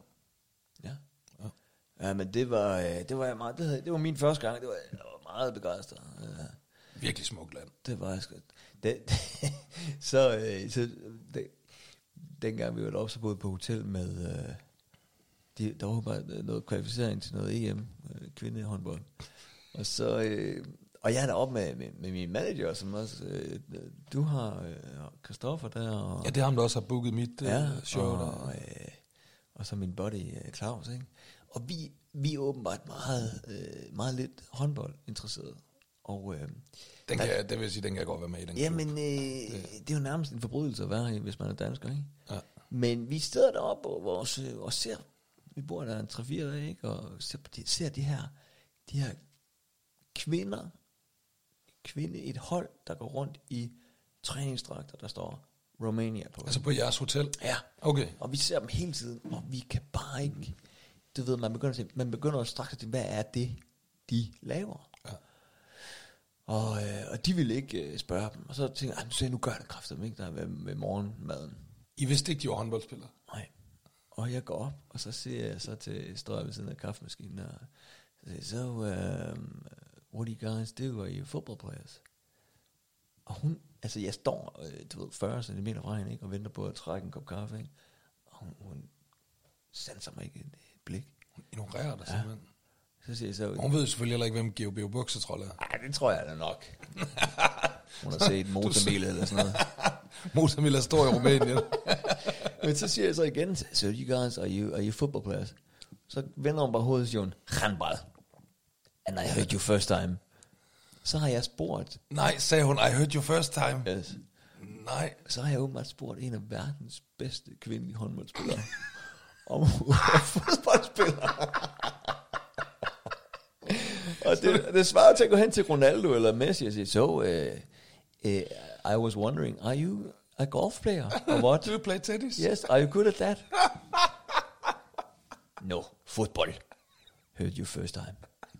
Ja, men det var min første gang. Jeg var meget begejstret. Virkelig smukt land. Det var jeg sgu. Dengang vi var deroppe, så boede på hotel med... der var bare noget kvalificering til noget EM, kvindehåndbold. Og så... og jeg er deroppe med min manager, som også... du har Christoffer der. Og, ja, det er ham, der også har booket mit show der. Og så min buddy Claus, ikke? Og vi er åbenbart meget lidt håndbold interesseret. Og det vil sige, den kan godt være med i den. Jamen, det er jo nærmest en forbrydelse at være her, hvis man er dansker, ikke? Ja. Men vi sidder deroppe og ser, vi bor der en 3-4 dage, ikke? Og ser de her kvinder, et hold, der går rundt i træningsdragter, der står Romania på. Altså på jeres hotel? Ja. Okay. Og vi ser dem hele tiden, og vi kan bare ikke, du ved, man begynder at straks til, hvad er det, de laver? Ja. Og de ville ikke spørge dem. Og så tænkte jeg, nu gør det kraftigt, ikke? Der med morgenmaden. I vidste ikke, de var håndboldspillere? Nej. Og jeg går op, og så siger jeg så til står ved siden af kaffemaskinen, og så what do you guys do? Are you football players? Og hun, altså jeg står, 40 cm fra hende, ikke? Og venter på at trække en kop kaffe, ikke? Og hun sanser mig ikke et blik. Hun ignorerer dig simpelthen. Så siger jeg så... Hun ved selvfølgelig heller ikke, hvem Georg Buksetrold er. Nej, det tror jeg da nok. Hun har set Motormille eller sådan noget. Motormille er stor i Rumænien. Men så siger jeg så igen, so you guys, are you football players? Så vender hun bare hovedet og siger hun, handball. And I heard you first time. Så har jeg spurgt... Nej, sagde hun, I heard you first time. Yes. Nej. Så har jeg åbenbart spurgt en af verdens bedste kvindelige håndboldspillere, om hun er fodboldspiller. Og det svarer til at gå hen til Ronaldo eller Messi og sige, I was wondering, are you a golf player or what? Do you play tennis? Yes, are you good at that? No, football. Heard you first time.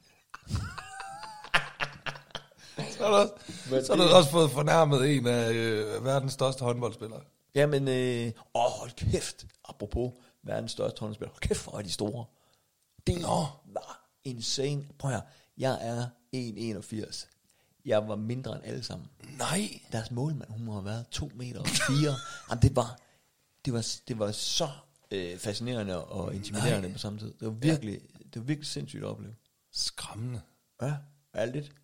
Så har du også fået fornærmet en af verdens største håndboldspillere. Jamen, hold kæft, apropos verdens største håndboldspillere, hold kæft, hvor er de store. Det var insane. Prøv her, jeg er 1,81. Jeg var mindre end alle sammen. Nej. Deres målmand, hun må have været 2,4 meter. Jamen, det var så fascinerende og intimiderende på samme tid. Det var virkelig sindssygt at opleve. Skræmmende. Ja, ærligt.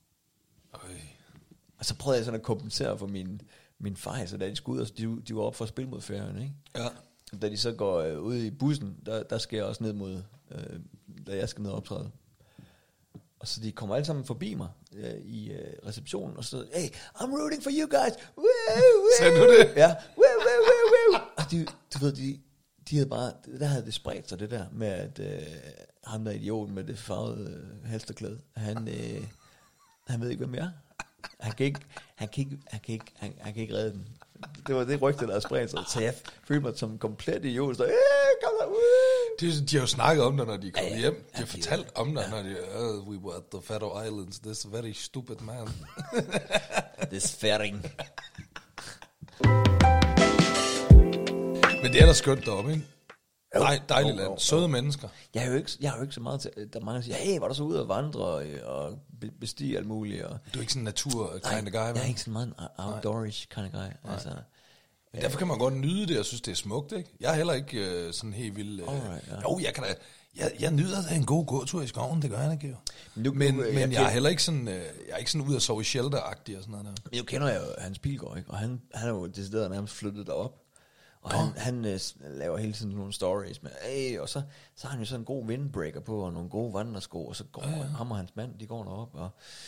Og så prøvede jeg sådan at kompensere for min far, så da de skulle ud, og de var op for at spille mod Færøerne, ikke? Ja. Da de så går ud i bussen, der skal jeg også ned mod, da jeg skal ned og optræde. Og så de kommer alle sammen forbi mig i receptionen, og så, hey, I'm rooting for you guys. Woo, woo. Sagde du det? Ja. Woo, woo, woo, woo. Og du ved, de havde bare, der havde det spredt sig det der, med at ham der idioten med det farvede halsterklæde, han ved ikke, hvem jeg er. Han kan ikke redde den. Det var det rygte, der havde spredt sig. Så jeg følte mig som en komplet idiot. Så, kom der, de har jo snakket om det, når de kom hjem. De har fortalt om det, når de... we were at the Faroe Islands. This very stupid man. This færing. Men det er da skønt deroppe, ikke? Dejligt land. Søde mennesker. Jeg har jo ikke så meget til... Der er mange, der siger, hey, var du så ude at vandre og bestige alt muligt? Og, du er ikke sådan en natur-kind of guy, jeg er ikke sådan meget en outdoorish kind of guy. Altså, men derfor kan man godt nyde det, og synes, det er smukt, ikke? Jeg er heller ikke sådan helt vild... Jo, jeg kan da... Jeg nyder da en god gåtur i skoven, det gør jeg ikke, jo. Men jeg er heller ikke sådan... jeg er ikke sådan ude at sove i shelter-agtig og sådan noget der. Men jeg kender jo Hans Pilgaard, ikke? Og han er jo decideret nærmest flyttet derop. Og han laver hele tiden nogle stories med, og så har han jo sådan en god windbreaker på, og nogle gode vandresko, og så går ham og hans mand, de går derop,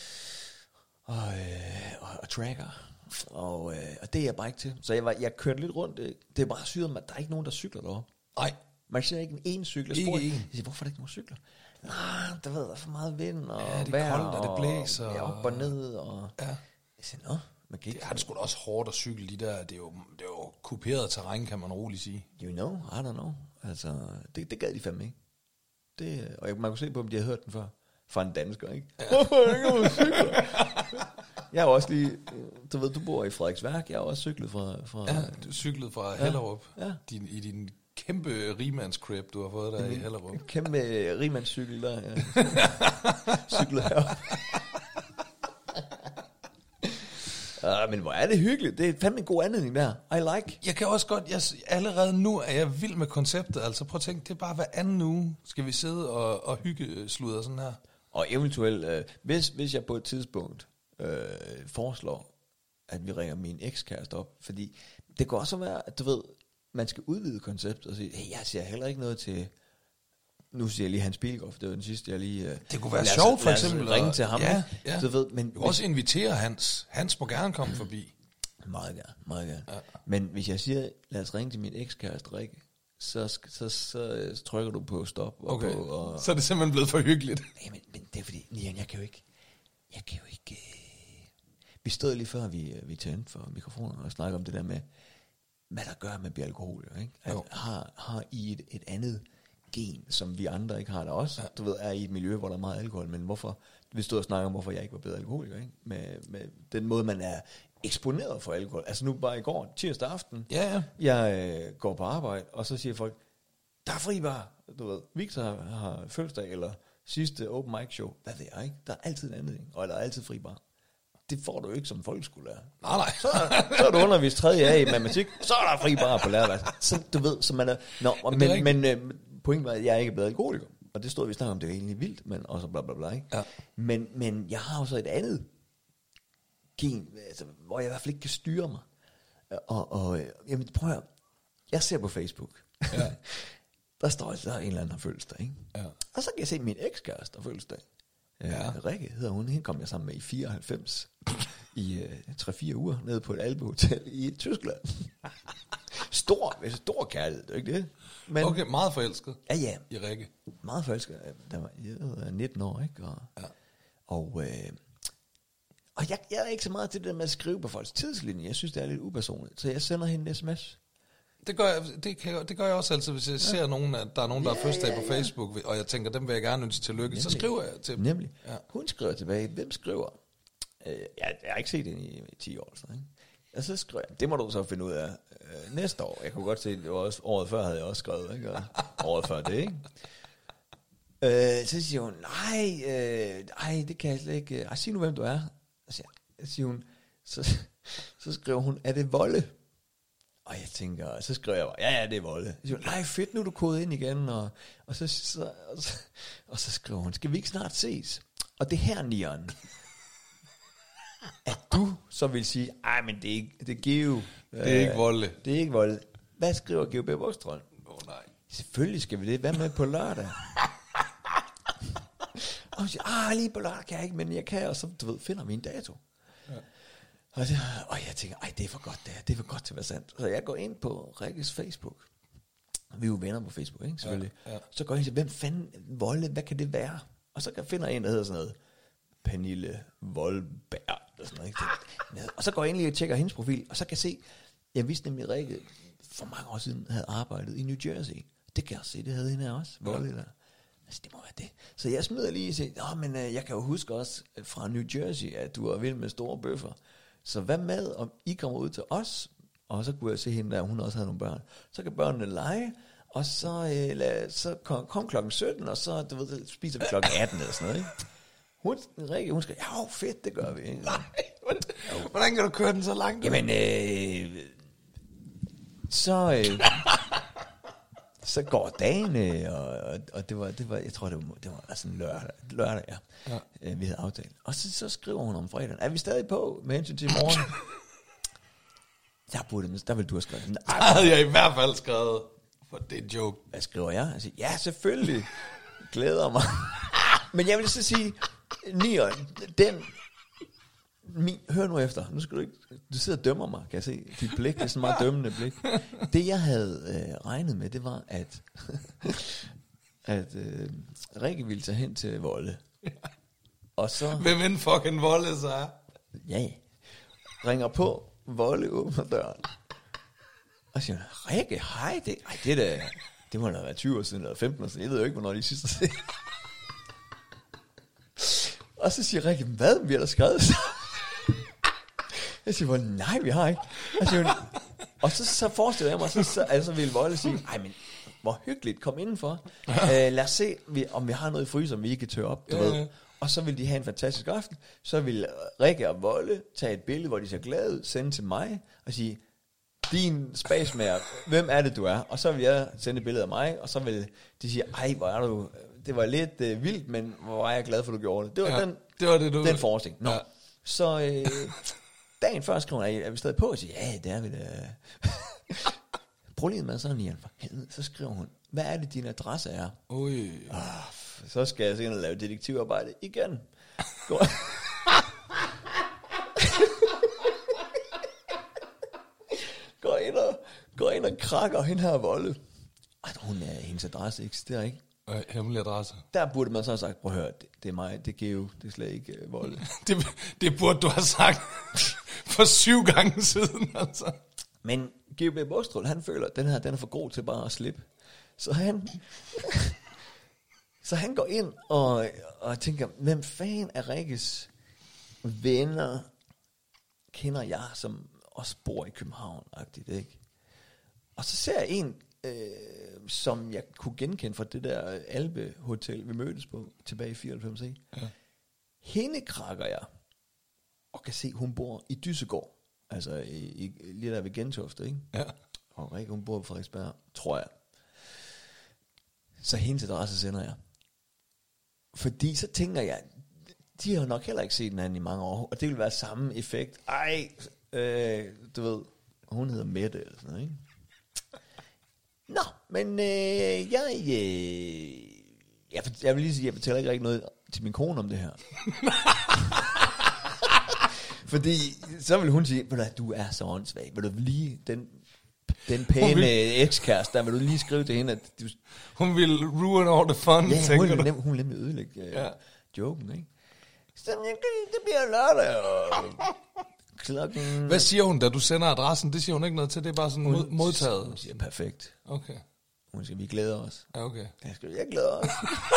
og tracker. Og det er jeg bare ikke til. Så jeg kørte lidt rundt. Det er bare syret, at der er ikke nogen, der cykler deroppe. Nej. Man ser ikke en cykel. Jeg siger, hvorfor er der ikke nogen cykler? Nej, der er for meget vind, og det er vejr, koldt, og det blæser. Og op og ned. Og ja. Jeg siger, man kan ikke. Det er sgu da også hårdt at cykle de der. Det er jo kuperet terræn, kan man roligt sige. You know, I don't know. Altså, det gad de fandme ikke. Og man kunne se på dem, de havde hørt den før. Fra en dansker, ikke? Ja. Hvorfor er der ikke nogen cykler? Jeg har også lige, du bor i Frederiksværk, jeg har også cyklet fra ja, du cyklede fra Hellerup. Ja. I din kæmpe rimandscrib, du har fået der i Hellerup. En kæmpe rimandscykel der, ja. Cyklede herop. Men hvor er det hyggeligt. Det er fandme en god anledning der. I like. Jeg kan også godt, allerede nu er jeg vild med konceptet. Altså prøv at tænke, det er bare hver anden uge, skal vi sidde og hygge sludder sådan her. Og eventuelt, hvis jeg på et tidspunkt foreslår, at vi ringer min ekskæreste op, fordi det kan også være, at du ved, man skal udvide konceptet og sige, hey, jeg siger heller ikke noget til, nu siger jeg lige Hans Pilgaard, det var den sidste, jeg lige... det kunne være sjovt for eksempel. Ringe til ham. Ja. Du ved, men du kan også invitere Hans. Hans må gerne komme forbi. Meget gerne. Ja. Men hvis jeg siger, lad os ringe til min ekskæreste Rikke, så trykker du på stop. Okay, og så er det simpelthen blevet for hyggeligt. Nej, men det er fordi, Nian, jeg kan jo ikke... Vi stod lige før, vi tændte for mikrofonerne og snakkede om det der med, hvad der gør med alkoholiker, ikke? At har I et andet gen, som vi andre ikke har, der også, du ved, er i et miljø, hvor der er meget alkohol, men hvorfor, vi stod og snakkede om, hvorfor jeg ikke var bedre alkoholiker, ikke? Med den måde, man er eksponeret for alkohol. Altså nu bare i går, tirsdag aften, jeg går på arbejde, og så siger folk, der er fri bar, du ved, Victor har fødselsdag, eller sidste open mic show, hvad ved jeg, ikke? Der er altid en anledning, og der er altid fri bar. Det får du ikke som folkeskolelærer. Nej. Så er du undervist 3. A i matematik, så er der fri bar på lærerværelset. Så du ved, så man er... Men pointen var, at jeg ikke er blevet alkoholiker. Og det stod vi snakke om, det var egentlig vildt, men også bla bla bla, ikke? Ja. Men jeg har jo så et andet gen, altså, hvor jeg i hvert fald ikke kan styre mig. Og jamen, prøv at jeg ser på Facebook. Ja. Der står altså, der en eller anden har fødselsdag, ikke? Ja. Og så kan jeg se min ekskæreste har fødselsdag. Ja. Rikke hedder hun. Hende kom jeg sammen med i 94 i 3-4 uger nede på et alpehotel i Tyskland. Stor kærlighed, det er ikke det? Men, okay, meget forelsket. Ja. I Rikke. Meget forelsket. Jeg var 19 år, ikke? Og jeg er ikke så meget til det der med at skrive på folks tidslinje. Jeg synes, det er lidt upersonligt. Så jeg sender hende en sms. Det gør jeg også altid, hvis jeg ser nogen, at der er nogen, der har fødselsdag på Facebook, og jeg tænker, dem vil jeg gerne ønske tillykke, så skriver jeg til dem. Nemlig. Ja. Hun skriver tilbage. Hvem skriver? Jeg har ikke set hende i 10 år. Så, ikke? Og så skriver jeg, det må du så finde ud af næste år. Jeg kunne godt se, det var også, året før havde jeg også skrevet, ikke? Og året før det, ikke? Så siger hun, nej, det kan jeg slet ikke. Sig nu, hvem du er. Så siger hun, så skriver hun, er det Volde? Og jeg tænker, så skriver jeg bare, ja, det er Volde. Så siger hun, nej, fedt, nu er du kodet ind igen. Og så skriver hun, skal vi ikke snart ses? Og det her, Nian, at du så vil sige, ej, men det er Geo. Det er ikke Volde. Det er ikke Volde. Hvad skriver Geo B. Bogstrøm? Nej. Selvfølgelig skal vi det. Hvad med på lørdag? Og hun siger, lige på lørdag kan jeg ikke, men jeg kan. Og så, du ved, finder vi en dato. Ja. Og jeg tænker, det er for godt det her. Det er for godt til at være sandt. Så jeg går ind på Rikkes Facebook. Vi er jo venner på Facebook, ikke? Selvfølgelig. Ja. Så går jeg ind og siger, hvem fanden Volde? Hvad kan det være? Og så finder jeg en, der hedder sådan noget Pernille Voldberg. Og, sådan noget, og så går jeg ind lige og tjekker hendes profil. Og så kan jeg se, jeg vidste nemlig, Rikke for mange år siden havde arbejdet i New Jersey. Det kan jeg se, det havde hende her også. Volde der. Altså, det må være det. Så jeg smider lige og siger, men jeg kan jo huske også fra New Jersey, at du er vild med store bøffer. Så hvad med, om I kommer ud til os, og så kunne jeg se hende der, hun også havde nogle børn. Så kan børnene lege, og så kom klokken 17, og så, du ved, spiser vi klokken 18 eller sådan noget, ikke? Rikke, hun skriver, ja, fedt, det gør vi. Ikke? Nej, hvordan kan du køre den så langt? Jamen, så går dagen, og det var, jeg tror, det var sådan lørdag, ja. Vi havde aftalt. Og så skriver hun om fredagen, er vi stadig på med hensyn til i morgen? Der vil du have skrevet. Der havde jeg i hvert fald skrevet, for det er en joke. Hvad skriver jeg? Jeg siger, ja, selvfølgelig. Glæder mig. Men jeg vil så sige, Nieren, hør nu efter. Nu skal du sidder og dømmer mig, kan jeg se. Dit blik, det er sådan meget dømmende blik. Det jeg havde regnet med, det var, at Rikke ville tage hen til Volle. Og så... Hvem end fucking Volle så er? Ja. Ringer på, Volle åbner døren. Og siger, Rikke, hej. Det må da være 20 år siden, eller 15 år siden. Jeg ved jo ikke, hvornår de sidste set. Og så siger Rikke, hvad? Vi har da skrevet så. Jeg siger, nej, vi har ikke. Og så forestiller jeg mig, så ville Volle sige, ej, men hvor hyggeligt, kom indenfor. Lad os se, om vi har noget i fryseren, vi ikke kan tørre op, du ved. Og så vil de have en fantastisk aften. Så vil Rikke og Volle tage et billede, hvor de ser glade ud, sende til mig, og sige, din spasmager, hvem er det, du er? Og så vil jeg sende et billede af mig, og så vil de sige, ej, hvor er du... Det var lidt vildt, men hvor var jeg glad for, at du gjorde det. Det var den forestilling. Nå. Ja. Så dagen før skriver jeg, er vi stadig på? Og siger, ja, det er vi da. Problemet med sådan Nian, for helvede, så skriver hun, hvad er det, din adresse er? Så skal jeg sikkert lave detektivarbejde igen. Går ind og krakker hende her Volle. Hendes adresse eksisterer ikke. Hemmelig adresse. Der burde man så have sagt, prøv at høre, det er mig, det er Geo, det er slet ikke Volle. det burde du have sagt for 7 gange siden, altså. Men Geo B. Bostrup, han føler, at den er for god til bare at slippe. Så han går ind og tænker, hvem fanden af Rikkes venner kender jeg, som også bor i København-agtigt, ikke? Og så ser jeg en, som jeg kunne genkende fra det der Alpe Hotel, vi mødtes på tilbage i 94. Ja. Hende krakker jeg, og kan se, hun bor i Dyssegård, altså lige der ved Gentofte, ikke? Ja. Og Rikke, hun bor på Frederiksberg, tror jeg. Så hendes adresse sender jeg. Fordi så tænker jeg, de har nok heller ikke set den anden i mange år, og det vil være samme effekt. Du ved, hun hedder Mette eller sådan noget, ikke? Nå, men jeg vil lige sige, jeg fortæller ikke rigtig noget til min kone om det her. Fordi så vil hun sige, du er så åndssvag. Vil du lige, den pæne ekskæreste, der vil du lige skrive til hende, at hun vil ruin all the fun, ja, hun vil nemlig ødelægge joken, ikke? Så det bliver lørdag, og klokken... Hvad siger hun, da du sender adressen? Det siger hun ikke noget til, det er bare sådan modtaget. Hun siger, perfekt. Okay. Hun siger, vi glæder os. Ja, okay. Jeg glæder os.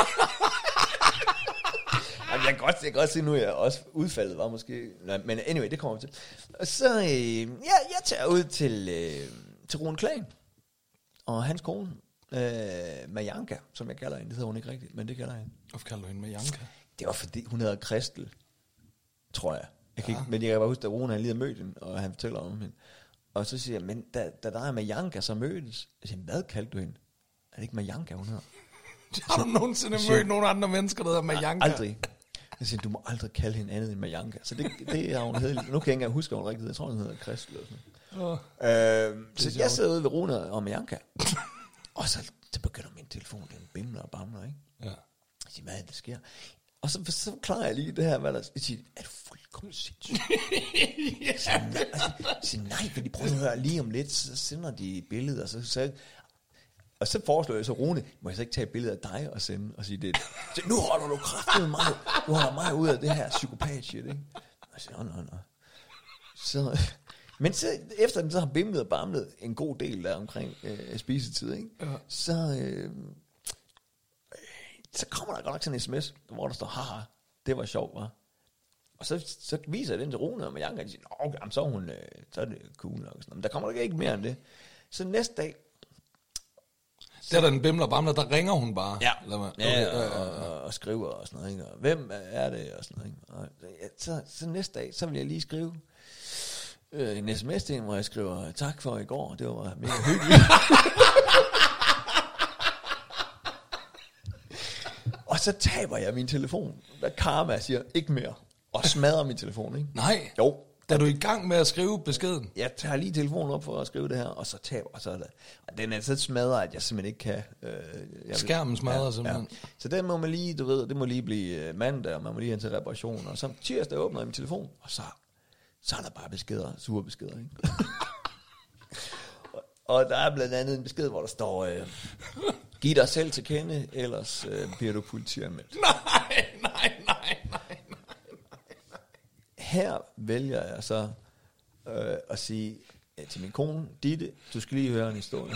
Jamen, jeg kan godt se nu, jeg også udfaldet var måske... Nej, men anyway, det kommer til. Og så, jeg tager ud til Rune Klan. Og hans kone, Majanka, som jeg kalder hende. Det hedder hun ikke rigtigt, men det kalder hende. Hvorfor kalder du hende Majanka? Det var fordi, hun hedder Kristel, tror jeg. Men jeg kan bare huske, at Rune han lige har mødt hende, og han fortæller om hende. Og så siger jeg, men da der er Majanka, så mødtes. Jeg siger, hvad kaldte du hende? Er det ikke Majanka, hun hedder? Har du nogensinde mødt nogle andre mennesker, der hedder Majanka? Aldrig. Jeg siger, du må aldrig kalde hende andet end Majanka. Så det er hun hedder. Nu kan jeg ikke engang huske, hvad hun rigtigt hedder. Jeg tror, hun hedder Kristel eller sådan. Så jeg sidder ude ved Rune og Majanka. Og så begynder min telefon, den bimler og bamler, ikke? Ja. Jeg siger, hvad er det, der sker? Og så klarer jeg lige det her, hvad der... Jeg siger, er du fuldkommen sindssyg? Jeg siger, nej, fordi prøv at høre, lige om lidt, så sender de billeder, og så foreslår jeg så, Rune, må jeg så ikke tage et billede af dig og sende, og sige det? Så, nu holder du kraftigt mig ud af det her psykopat-shit, ikke? Og jeg siger, nå. Så... Men så, efter den så har bimlet og bamlet en god del der omkring spisetid, ikke? Ja. Så kommer der godt nok sådan en sms, hvor der står, haha, det var sjovt, var. Og så viser jeg den til Rune og Majanka, og de siger, okay, så er det cool nok. Men der kommer der ikke mere end det. Så næste dag... Der den bimler og bamler, der ringer hun bare. Ja, og skriver og sådan noget, ikke? Og hvem er det, og sådan noget, ikke? Og så næste dag, så vil jeg lige skrive en sms til hende, hvor jeg skriver, tak for i går, det var mega hyggeligt. Og så taber jeg min telefon. Hvad Karma siger, ikke mere. Og smadrer min telefon, ikke? Nej. Jo, Da du er i gang med at skrive beskeden? Jeg tager lige telefonen op for at skrive det her, og så taber, og så er det. Og den er så smadret, at jeg simpelthen ikke kan... Skærmen smadrer simpelthen. Ja. Så den må man lige, du ved, det må lige blive mandag, og man må lige hen til reparation, og så tirsdag åbner jeg min telefon, og så er der bare beskeder, sure beskeder, ikke? Og der er blandt andet en besked, hvor der står, giv dig selv til kende, ellers bliver du politianmeldt. Nej. Her vælger jeg så at sige til min kone, Ditte, du skal lige høre en historie.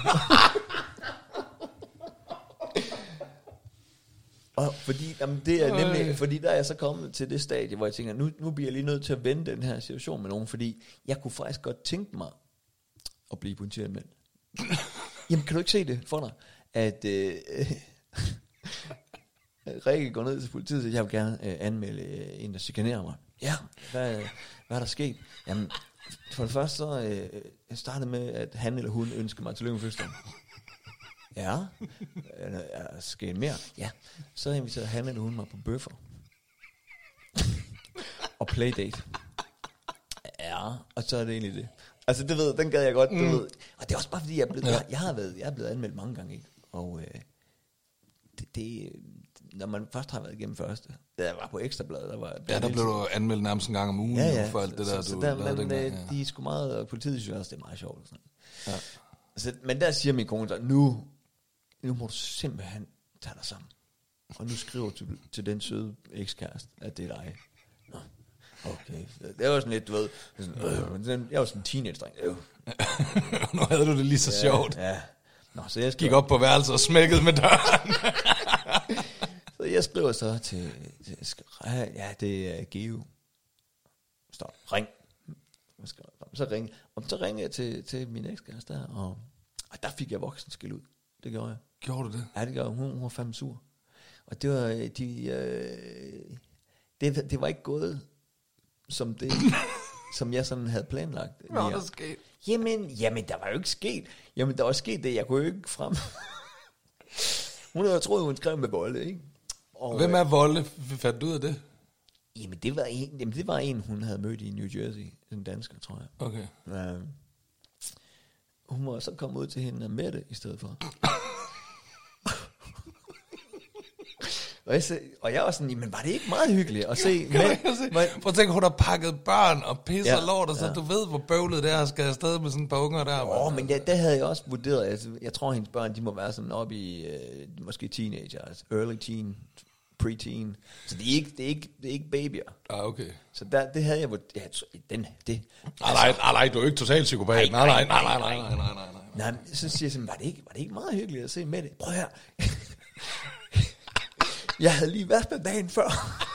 Og fordi, jamen det er nemlig, fordi der er jeg så kommet til det stadie, hvor jeg tænker, nu bliver jeg lige nødt til at vende den her situation med nogen, fordi jeg kunne faktisk godt tænke mig at blive politianmeldt. Jamen, kan du ikke se det for dig, at Rikke går ned til politiet og siger, jeg vil gerne anmelde en, der chikanerer mig. Ja, hvad er der sket? Jamen, for det første så jeg startede med, at han eller hun ønsker mig til lykkefødselsdag. Ja, er der sket mere? Ja, så inviterede han eller hun mig på bøffer. Og playdate. Ja, og så er det egentlig det. Altså, det ved, den gad jeg godt, du ved. Og det er også bare fordi, jeg er blevet anmeldt mange gange, ikke? Og det når man først har været igennem første, da jeg var på Ekstrabladet, der blev du anmeldt nærmest en gang om ugen, for alt det der, du lavede dengang. De er sgu meget, og politiet synes også, det er meget sjovt. Og sådan. Ja. Altså, men der siger min kone så, nu må du simpelthen tage dig sammen. Og nu skriver du til den søde ekskæreste, at det er dig. Nå. Okay, det var sådan lidt, du ved, jeg var sådan en teenage-dreng. Nu havde du det lige så sjovt. Ja. Nå, så jeg gik op på værelset og smækkede med døren. Så jeg skriver så til det er Geo. Står, ring. Så ringer jeg til min ekskæreste der, og der fik jeg voksenskæld ud. Det gjorde jeg. Gjorde du det? Ja, det gjorde jeg. Hun var fandme sur. Og det var, det var ikke gået som det, som jeg sådan havde planlagt. Hvad var der sket? Jamen, der var jo ikke sket. Jamen, der var sket det, jeg kunne jo ikke frem. Hun havde troet, hun skrev med Volle, ikke? Og hvem er Volle? Fandt du ud af det? Jamen, det var en, hun havde mødt i New Jersey. En dansker, tror jeg. Okay. Hun var så kommet ud til hende med det i stedet for. Og jeg var sådan, jamen var det ikke meget hyggeligt at se? Prøv at tænke, hun har pakket børn og pisser lort, og så du ved, hvor bøvlet det er at skal afsted med sådan et par unger der. Men det havde jeg også vurderet. Altså, jeg tror, hendes børn, de må være sådan oppe i, måske teenager, altså early teen, preteen. Så det er ikke babyer. Ah, okay. Så det havde jeg vurderet. Nej, du er ikke totalt psykopat. Nej. Nej, så siger jeg sådan, var det ikke meget hyggeligt at se med det? Prøv her. Jeg havde lige været med dagen før.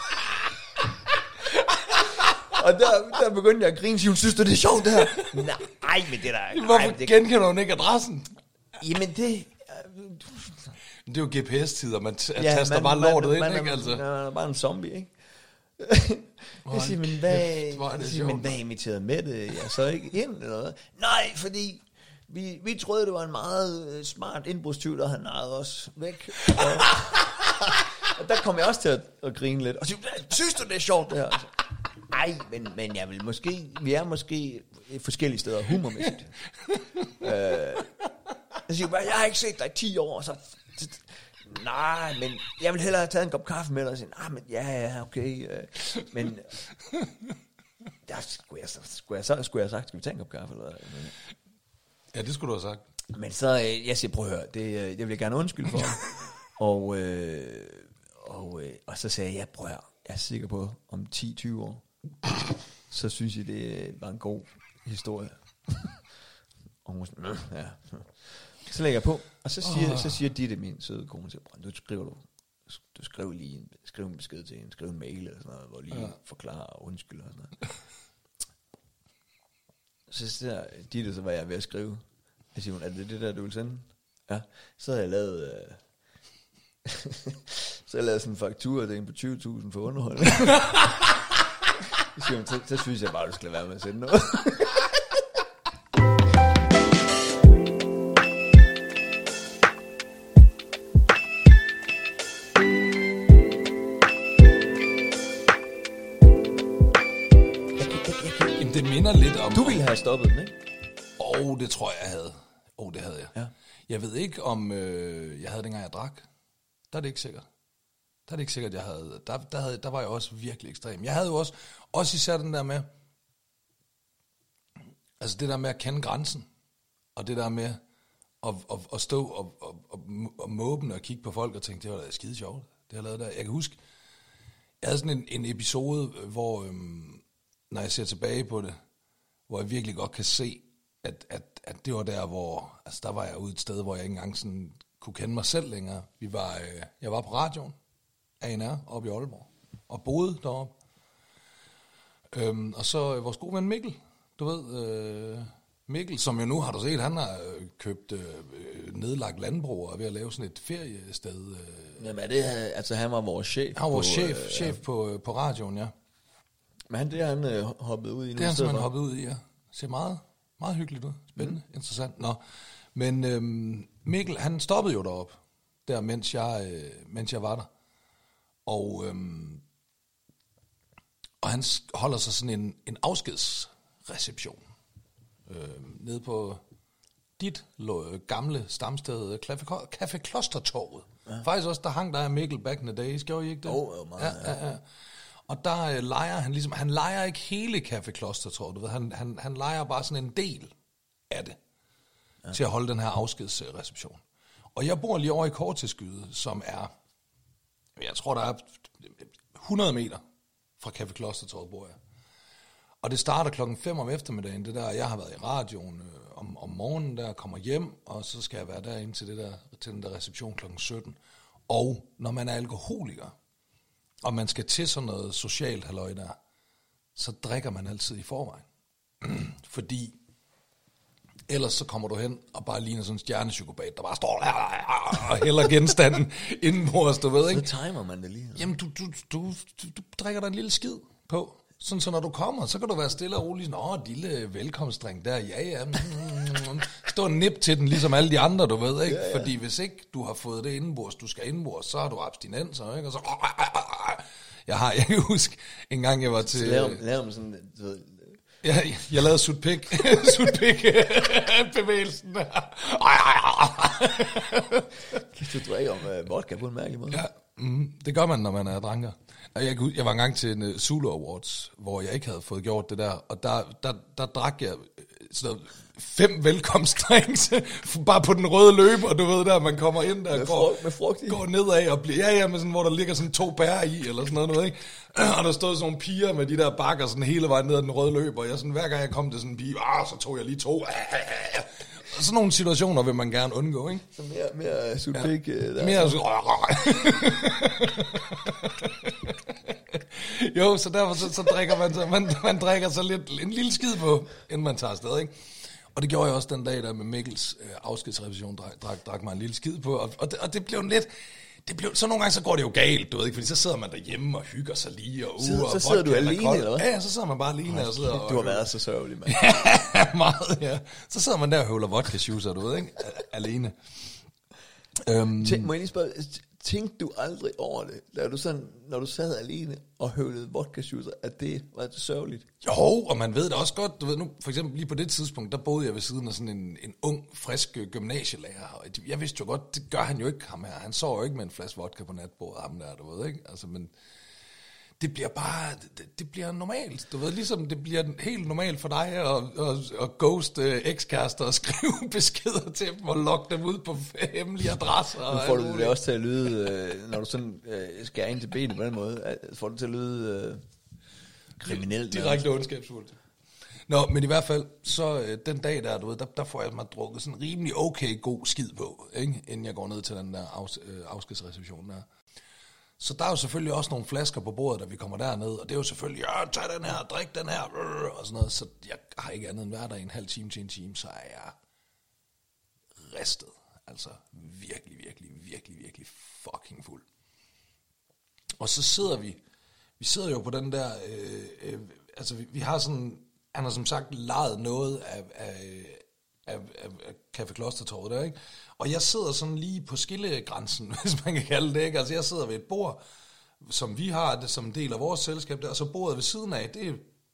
Og der begyndte jeg at grine, hun synes, det er sjovt det her. Nej, men det der... Hvorfor genkender hun ikke adressen? Jamen det... Det er jo GPS-tider, man taster bare lortet ind, ikke? Altså. Man er bare en zombie, ikke? Jeg siger, men hvad inviterede med det? Jeg så ikke ind eller noget? Nej, fordi... Vi troede, det var en meget smart indbrudstyv, der havde narret os væk. Og der kom jeg også til at grine lidt. Og sige, synes du, det er sjovt, det her? Ej, men jeg vil vi er måske forskellige steder humormæssigt. Jeg siger, jeg har ikke set dig i 10 år, så... Nej, men jeg vil hellere have taget en kop kaffe med dig og sige, men ja, okay. Men... Der skulle jeg have sagt, skal vi tage en kop kaffe? Eller? Ja, det skulle du have sagt. Men så, jeg siger, prøv at høre, det vil jeg gerne undskylde for. og så sagde jeg, prøv at høre, jeg er sikker på, om 10-20 år, så synes jeg, det var en god historie. Og hun sådan, ja. Så lægger jeg på, og så siger Ditte, min søde kone, du skriver lige en besked til hende, skriv en mail eller sådan noget, hvor lige forklarer og undskylder og sådan noget. Så siger Ditte, så var jeg ved at skrive. Jeg siger, er det der, du vil sende? Ja. Så havde jeg lavet... sådan en faktura, det er på 20.000 for underhold. Så synes jeg bare, du skal lade være med at sende noget. Jamen, det minder lidt om... Du ville have stoppet den, ikke? Det tror jeg havde. Det havde jeg. Ja. Jeg ved ikke, om jeg havde dengang, jeg drak. Der er det ikke sikkert. Jeg havde. Der var jeg også virkelig ekstrem. Jeg havde jo også især den der med... Altså det der med at kende grænsen. Og det der med at stå og måben og kigge på folk og tænke, det var da skide sjovt. Det jeg lavede der. Jeg kan huske, jeg havde sådan en episode, hvor, når jeg ser tilbage på det, hvor jeg virkelig godt kan se, at det var der, hvor, altså der var jeg ude et sted, hvor jeg ikke engang sådan kunne kende mig selv længere. Jeg var på radioen, ANR, oppe i Aalborg, og boede deroppe. Og så vores gode ven Mikkel, du ved, Mikkel, som jo nu har du set, han har købt nedlagt landbrug og er ved at lave sådan et feriested. Jamen er det, altså han var vores chef? Han var vores chef på radioen, ja. Men det er han hoppet ud i nu? Det er han simpelthen hoppet ud i, ja. Ser meget, meget hyggeligt ud. Spændende, interessant. Nå. Men Mikkel, han stoppede jo derop, der mens jeg var der. Og han holder sig sådan en afskedsreception nede på dit gamle stamsted, Café Klostertorvet. Ja. Faktisk også, der hang der Mikkel back in the days, gjorde I ikke det? Meget, ja. Og der lejer han ligesom, han lejer ikke hele Café Klostertorvet, du ved, han lejer bare sådan en del af det, til at holde den her afskedsreception. Og jeg bor lige over i Korteskyde, som er, jeg tror der er 100 meter fra Café Klostertorvet bor jeg. Og det starter 5:00 om eftermiddagen, det der, jeg har været i radioen om morgenen der, kommer hjem, og så skal jeg være derinde til den der reception 17:00. Og når man er alkoholiker, og man skal til sådan noget socialt halløj der, så drikker man altid i forvejen. Fordi ellers så kommer du hen og bare ligner sådan en stjernepsykopat, der bare står der og hælder genstanden indenbords, du ved, ikke? Så timer man det lige. Jamen, du drikker dig en lille skid på. Sådan, så når du kommer, så kan du være stille og rolig, sådan, lille velkomstdrink der, ja, stå og nip til den, ligesom alle de andre, du ved, ikke? Ja. Fordi hvis ikke du har fået det indenbords, du skal indenbords, så har du abstinenser, ikke? Og så, jeg kan huske, en gang jeg var til... Så laver man sådan, du ved... Ja, jeg lavede sutpik-bevægelsen der. Du drikker om vodka på en mærkelig måde. Ja, det gør man, når man er dranker. Jeg var engang til en Zulu Awards, hvor jeg ikke havde fået gjort det der, og der drak jeg sådan 5 velkomstdrinks, bare på den røde løber, du ved der, man kommer ind der, går nedad og bliver, med sådan, hvor der ligger sådan 2 bær i, eller sådan noget, ikke? Og der stod sådan nogle piger med de der bakker sådan hele vejen ned ad den røde løber, og jeg sådan, hver gang jeg kom til sådan en pige, så tog jeg lige 2, sådan nogle situationer vil man gerne undgå, ikke? Så mere sutpik. Ja. Mere jo, så derfor så drikker man drikker så lidt en lille skid på, inden man tager afsted, ikke? Og det gjorde jeg også den dag, der med Mikkels afskedsrevision drak mig en lille skid på, og det blev lidt... Så nogle gange så går det jo galt, du ved ikke, fordi så sidder man derhjemme og hygger sig lige og så sidder du alene, eller hvad? Ja, så sidder man bare alene og sidder og... Du har været så sørgelig, mand. Ja, meget, ja. Så sidder man der og høvler vodka-shoeser, du ved ikke, alene. Må jeg lige spørge, tænkte du aldrig over det, når du sad alene og høvlede vodka-shoeser, at det var så sørgeligt? Jo, og man ved det også godt, du ved nu, for eksempel lige på det tidspunkt, der boede jeg ved siden af sådan en ung, frisk gymnasielærer, og jeg vidste jo godt, det gør han jo ikke, ham her, han sover jo ikke med en flaske vodka på natbordet, ham der, du ved ikke, altså, men det bliver bare, det bliver normalt, du ved, ligesom det bliver helt normalt for dig at ghoste ekskærester og skrive beskeder til dem og logge dem ud på hemmelige adresser. Nu får du det også til at lyde, når du sådan skærer ind til benet på den måde, får du til at lyde kriminelt. Direkte ondskabsfuldt. Nå, men i hvert fald, så den dag der, du ved, der får jeg mig drukket sådan rimelig okay god skid på, ikke? Inden jeg går ned til den der afskedsreception der. Så der er jo selvfølgelig også nogle flasker på bordet, da vi kommer derned, og det er jo selvfølgelig, tag den her, drik den her, og sådan noget. Så jeg har ikke andet end hver dag en halv time til en time, så er jeg ristet. Altså virkelig, virkelig, virkelig, virkelig fucking fuld. Og så sidder vi sidder jo på den der, altså vi har sådan, han har som sagt lejet noget af Café Klostertorvet der, ikke? Og jeg sidder sådan lige på skillegrænsen, hvis man kan kalde det, ikke? Altså jeg sidder ved et bord, som vi har det som en del af vores selskab der, og så bordet ved siden af, det er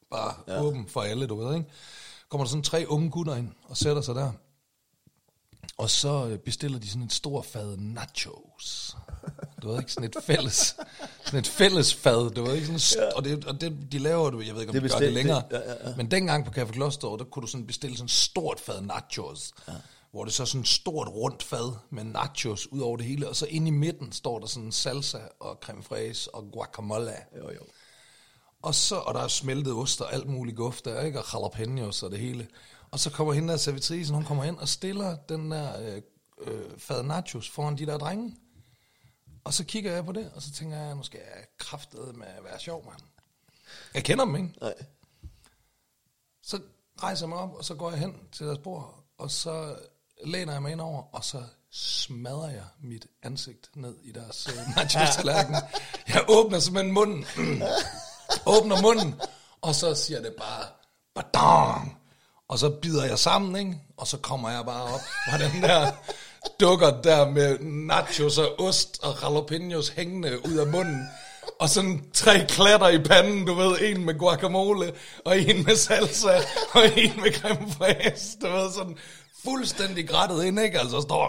bare åben for alle, du ved, ikke? Kommer der sådan 3 unge gutter ind og sætter sig der. Og så bestiller de sådan en stor fad nachos. Du ved ikke, sådan et fælles fad, du ved ikke, sådan og det de laver du, jeg ved ikke om de gør det længere. Men dengang på Café Kloster, der kunne du sådan bestille sådan et stort fad nachos. Ja. Hvor det så er sådan et stort rundt fad med nachos ud over det hele, og så inde i midten står der sådan salsa og creme fraise og guacamole. Jo. Og der er smeltet ost og alt muligt guf der, ikke? Og jalapenos og det hele. Og så kommer hende der servitrisen, hun kommer ind og stiller den der fad nachos foran de der drenge. Og så kigger jeg på det, og så tænker jeg, nu skal jeg kraftedeme at være sjov, mand. Jeg kender dem, ikke? Nej. Så rejser jeg mig op, og så går jeg hen til deres bord, og så læner jeg mig ind over, og så smadrer jeg mit ansigt ned i deres nachos-tallerken. Jeg åbner simpelthen munden. Åbner munden, og så siger det bare, badang! Og så bider jeg sammen, ikke? Og så kommer jeg bare op fra den der dukker der med nachos og ost og jalapenos hængende ud af munden. Og sådan 3 klatter i panden, du ved, en med guacamole, og en med salsa, og en med creme fraise, du ved, sådan fuldstændig grættet ind, ikke? Altså står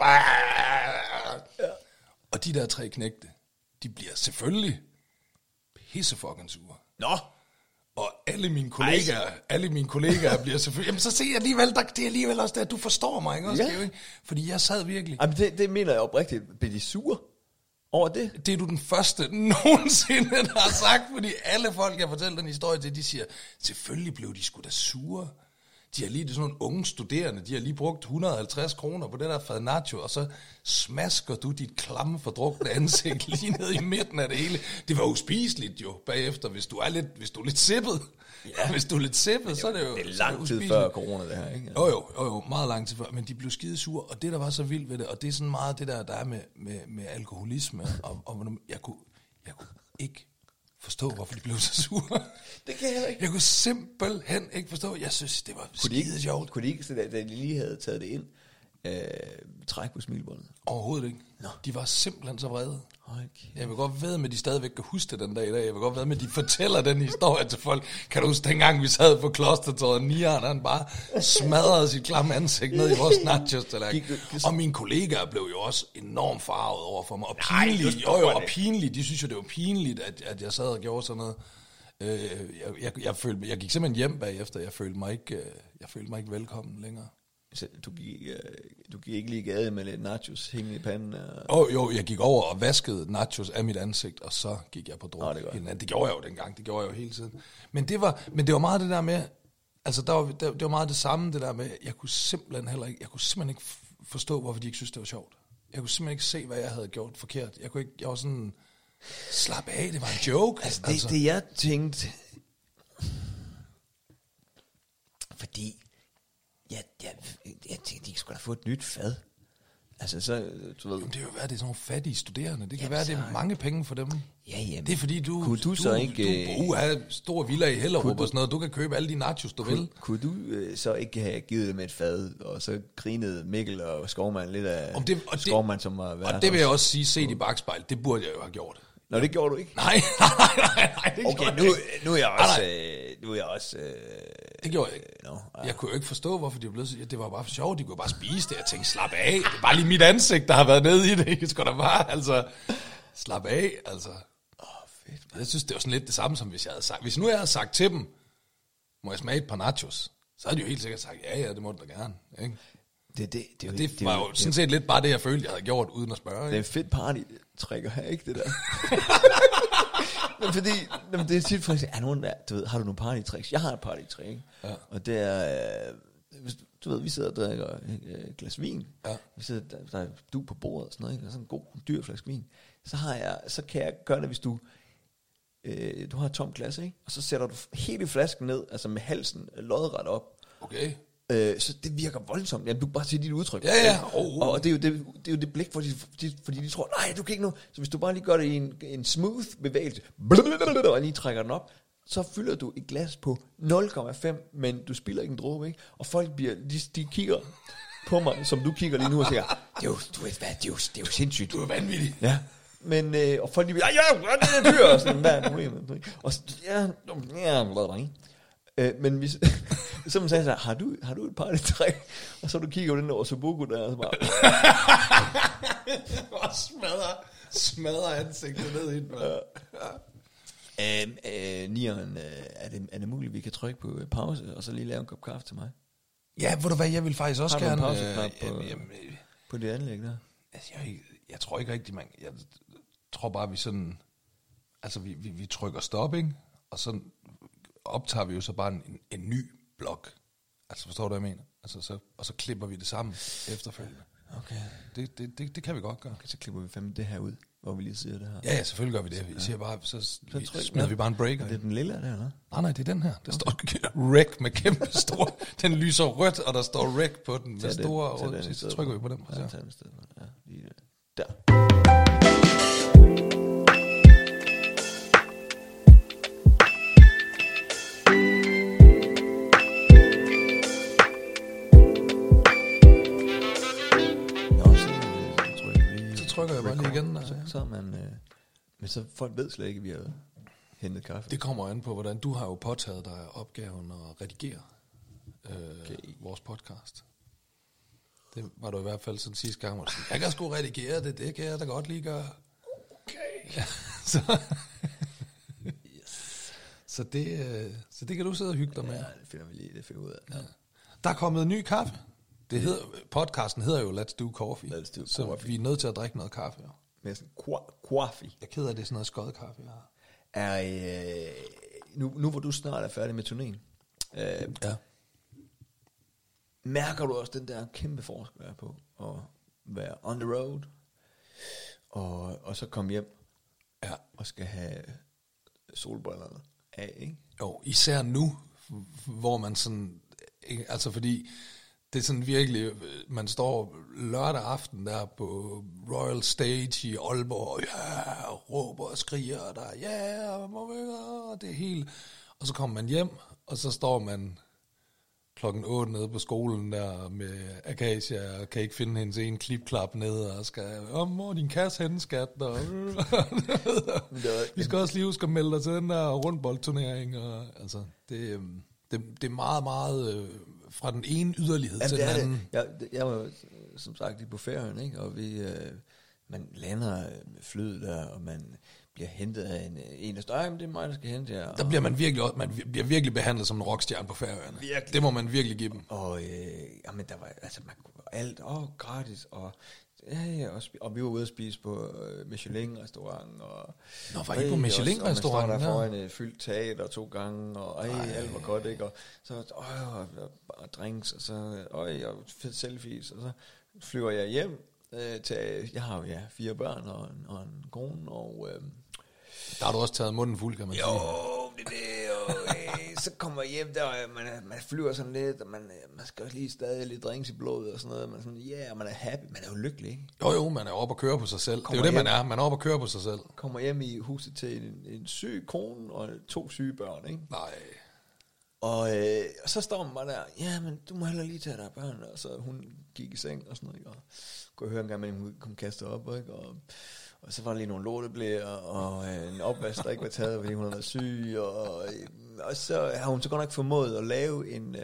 og de der 3 knægte, de bliver selvfølgelig pissefucking sure. Nå! Og alle mine kollegaer bliver selvfølgelig... Jamen så ser jeg alligevel, det er alligevel også det, at du forstår mig, ikke? Også, ikke? Fordi jeg sad virkelig... Jamen det mener jeg oprigtigt. Bliver de sure over det? Det er du den første nogensinde, der har sagt, fordi alle folk, jeg fortæller den historie til, de siger, selvfølgelig blev de sgu da sure. De har lige sådan nogle unge studerende, de har lige brugt 150 kroner på det der fad nacho, og så smasker du dit klamme fordrukne ansigt lige ned i midten af det hele. Det var uspiseligt jo bagefter, hvis du er lidt sippet. Ja. Hvis du er lidt sippet, så er det jo... Det er lang tid før corona, det her, ikke? Jo, meget lang tid før, men de blev skide sure, og det der var så vildt ved det, og det er sådan meget det der er med alkoholisme, og jeg kunne ikke forstå, hvorfor de blev så sure. Det kan jeg ikke. Jeg kunne simpelthen ikke forstå. Jeg synes, det var skide sjovt. Kunne de ikke, da de lige havde taget det ind, træk på smilebåndet? Overhovedet ikke. Nå. De var simpelthen så vrede. Okay. Jeg vil godt ved med, at de stadigvæk kan huske det den dag i dag. Jeg vil godt ved med, at de fortæller den historie til folk. Kan du huske, dengang vi sad på klostertåret, og Nian, han bare smadrede sit klamme ansigt ned i vores nachos-tallerken. Og mine kollegaer blev jo også enormt farvet over for mig. Og pinligt, og pinligt. De synes jo, det var pinligt, at jeg sad og gjorde sådan noget. Jeg gik simpelthen hjem bagefter. Jeg følte mig ikke velkommen længere. Du gik ikke lige gade med lidt nachos hængende i panden? Jo, jeg gik over og vaskede nachos af mit ansigt, og så gik jeg på druk. Det gjorde jeg jo dengang, det gjorde jeg jo hele tiden. Men det var meget det der med, altså det var meget det samme, det der med, jeg kunne simpelthen ikke forstå, hvorfor de ikke synes, det var sjovt. Jeg kunne simpelthen ikke se, hvad jeg havde gjort forkert. Jeg var sådan, slap af, det var en joke. Altså. Det jeg tænkte, fordi jeg tænkte, de skulle have fået et nyt fad. Altså så, du ved... Jamen, det kan jo være, det er sådan nogle fattige studerende. Det kan være, det er mange penge for dem. Ja. Det er fordi, du har stor villa i Hellerup og sådan noget. Du kan købe alle de nachos, du vil. Kunne du så ikke have givet dem et fad, og så grinede Mikkel og Skovmand lidt af Skovmand, som var værd? Og det vil jeg også sige, set i bakspejl, det burde jeg jo have gjort. Nå, det gjorde du ikke? Nej, det okay, nu er jeg også... Det gjorde jeg ikke. Jeg kunne jo ikke forstå, hvorfor de blev så... Det var bare for sjovt, de kunne bare spise det. Jeg tænkte, slap af. Det er bare lige mit ansigt, der har været nede i det. Ikke? Skal der bare, altså... Slap af, altså. Fedt. Jeg synes, det var sådan lidt det samme, som hvis jeg havde sagt... Hvis nu jeg havde sagt til dem, må jeg smage et par nachos, så havde de jo helt sikkert sagt, ja, det må du da gerne. Ikke? Det var jo sådan set lidt bare det, jeg følte, jeg havde gjort, uden at spørge. Ikke? Det er en fedt party-trækker her, ikke det der? Men fordi, det er tit for eksempel, nogen der, du ved, har du nogle party-tricks? Jeg har et party-trick, ikke? Ja. Og det er, du ved, vi sidder og drikker et glas vin. Ja. Vi sidder, der er du på bordet og sådan noget, ikke? Og sådan en god, dyr flaske vin. Så kan jeg gøre det, hvis du har et tomt glas, ikke? Og så sætter du hele flasken ned, altså med halsen lodret op. Okay. Så det virker voldsomt. Jamen, du kan bare sige dit udtryk. Ja. Og det er jo det blik, fordi de tror, nej, du kan ikke nu. Så hvis du bare lige gør det i en smooth bevægelse, og lige trækker den op, så fylder du et glas på 0,5, men du spilder ikke en dråbe, ikke? Og folk de kigger på mig, som du kigger lige nu og siger, det er jo sindssygt. Du er vanvittig. Ja. Men, og folk de vil, ja, det er dyr, og sådan, hvad er problemet? Og Men hvis så man sagde så, har du et partytrick? Og så du kigger på den der Subuku der, og så bare... og smadrer ansigtet ned i den. Nieren, er det muligt, vi kan trykke på pause, og så lige lave en kop kaffe til mig? Ja, ved du hvad, jeg vil faktisk også gerne... Har du en pauseknap på det anlæg der? Altså, jeg tror ikke rigtig, jeg tror bare, vi sådan... Altså, vi trykker stop, ikke? Og så optager vi jo så bare en ny blok. Altså, forstår du, hvad jeg mener? Altså, og så klipper vi det sammen efterfølgende. Okay. Det kan vi godt gøre. Okay, så klipper vi fandme det her ud, hvor vi lige siger det her. Ja, selvfølgelig gør vi det. Vi siger bare, så smider vi bare en breaker. Er det den lille der, eller? Nej, det er den her. Der står rec med kæmpe stor. Den lyser rødt, og der står rec på den med store rød. Så trykker vi på den. Ja, tag den sted. Ja, lige der. Trykker jeg bare lige igen. Så man, men så folk ved slet ikke, at vi har hentet kaffe. Det kommer an på, hvordan du har jo påtaget dig opgaven at redigere vores podcast. Det var du i hvert fald sådan sidste gang, hvor du sagde, jeg kan sgu redigere det kan jeg da godt lige gøre. Okay. Ja, yes. Så det kan du sidde og hygge dig med. Ja, det finder vi lige, det finder ud af. Ja. Der er kommet ny kaffe. Podcasten hedder jo Let's Do Coffee. Let's Do så Coffee. Vi er nødt til at drikke noget kaffe. Jo. Med sådan coffee. Jeg er ked af, det er sådan noget skåret kaffe, jeg har. Nu hvor du snart er færdig med turnéen, ja. Mærker du også den der kæmpe forskel, der er på at være on the road, og så komme hjem og skal have solbrillerne af, ikke? Jo, især nu, hvor man sådan, altså fordi det er sådan virkelig, man står lørdag aften der på Royal Stage i Aalborg, og råber og skriger der, og det er helt, og så kommer man hjem, og så står man 8:00 nede på skolen der med Akasia, og kan ikke finde hendes ene klipklap nede, og skal, hvor din kasse henne, skat, og vi skal også lige huske at melde dig til den der rundboldturnering, og altså, det er meget, meget fra den ene yderlighed til den anden. Jeg var som sagt lige på Færøerne, ikke? Og man lander med flyet der, og man bliver hentet af en af større, det er mig, der skal hente jer. Der bliver man virkelig behandlet som en rockstjerne på Færøerne. Virkelig. Det må man virkelig give dem. Og jamen, der var altså alt, gratis, og vi var ude at spise på Michelin-restaurant. Nå, var I på Michelin-restaurant? Og man står der foran et fyldt teater 2 gange, og alt var godt, ikke? Og så og drinks, og så og fedt selfies, og så flyver jeg hjem til, jeg har jo 4 børn og en kone, og der har du også taget munden fuld, kan man sige. Jo, det så kommer jeg hjem der, og man flyver sådan lidt, og man skal også lige stadig lidt drinks i blodet og sådan noget, man sådan, man er happy, man er jo lykkelig, ikke? Jo, man er oppe og køre på sig selv. Det er jo det, man er oppe og køre på sig selv. Kommer hjem i huset til en syg kone og 2 syge børn, ikke? Nej. Og så står man bare der, men du må heller lige tage dig af børn, og så hun gik i seng og sådan noget, ikke? Og kunne høre en gang, men hun kom kastet op, ikke? Og så var der lige nogle lorteblæer, og en opvask, der ikke var taget, fordi hun havde været syg, og så har hun så godt nok formået at lave en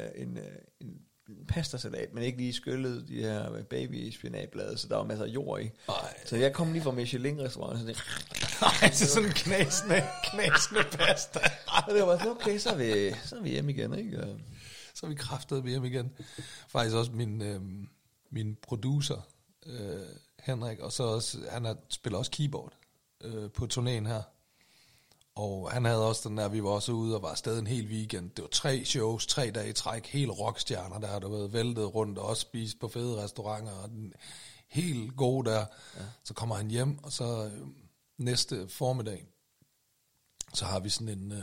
pastasalat, men ikke lige skyllet de her baby-spinatblade, så der var masser af jord i. Så jeg kom lige fra Michelin-restaurant, så det... Nej, det er sådan en knasende pasta. Og det var sådan, okay, så er vi hjemme igen, ikke? Så er vi kraftedeme hjem igen. Faktisk også min producer, Henrik, og så også, han spiller også keyboard på turnéen her. Og han havde også den der, vi var også ude og var afsted en hel weekend. Det var 3 shows, 3 dage i træk, hele rockstjerner der, der var væltet rundt og også spist på fede restauranter, og den helt gode der. Ja. Så kommer han hjem, og så næste formiddag, så har vi sådan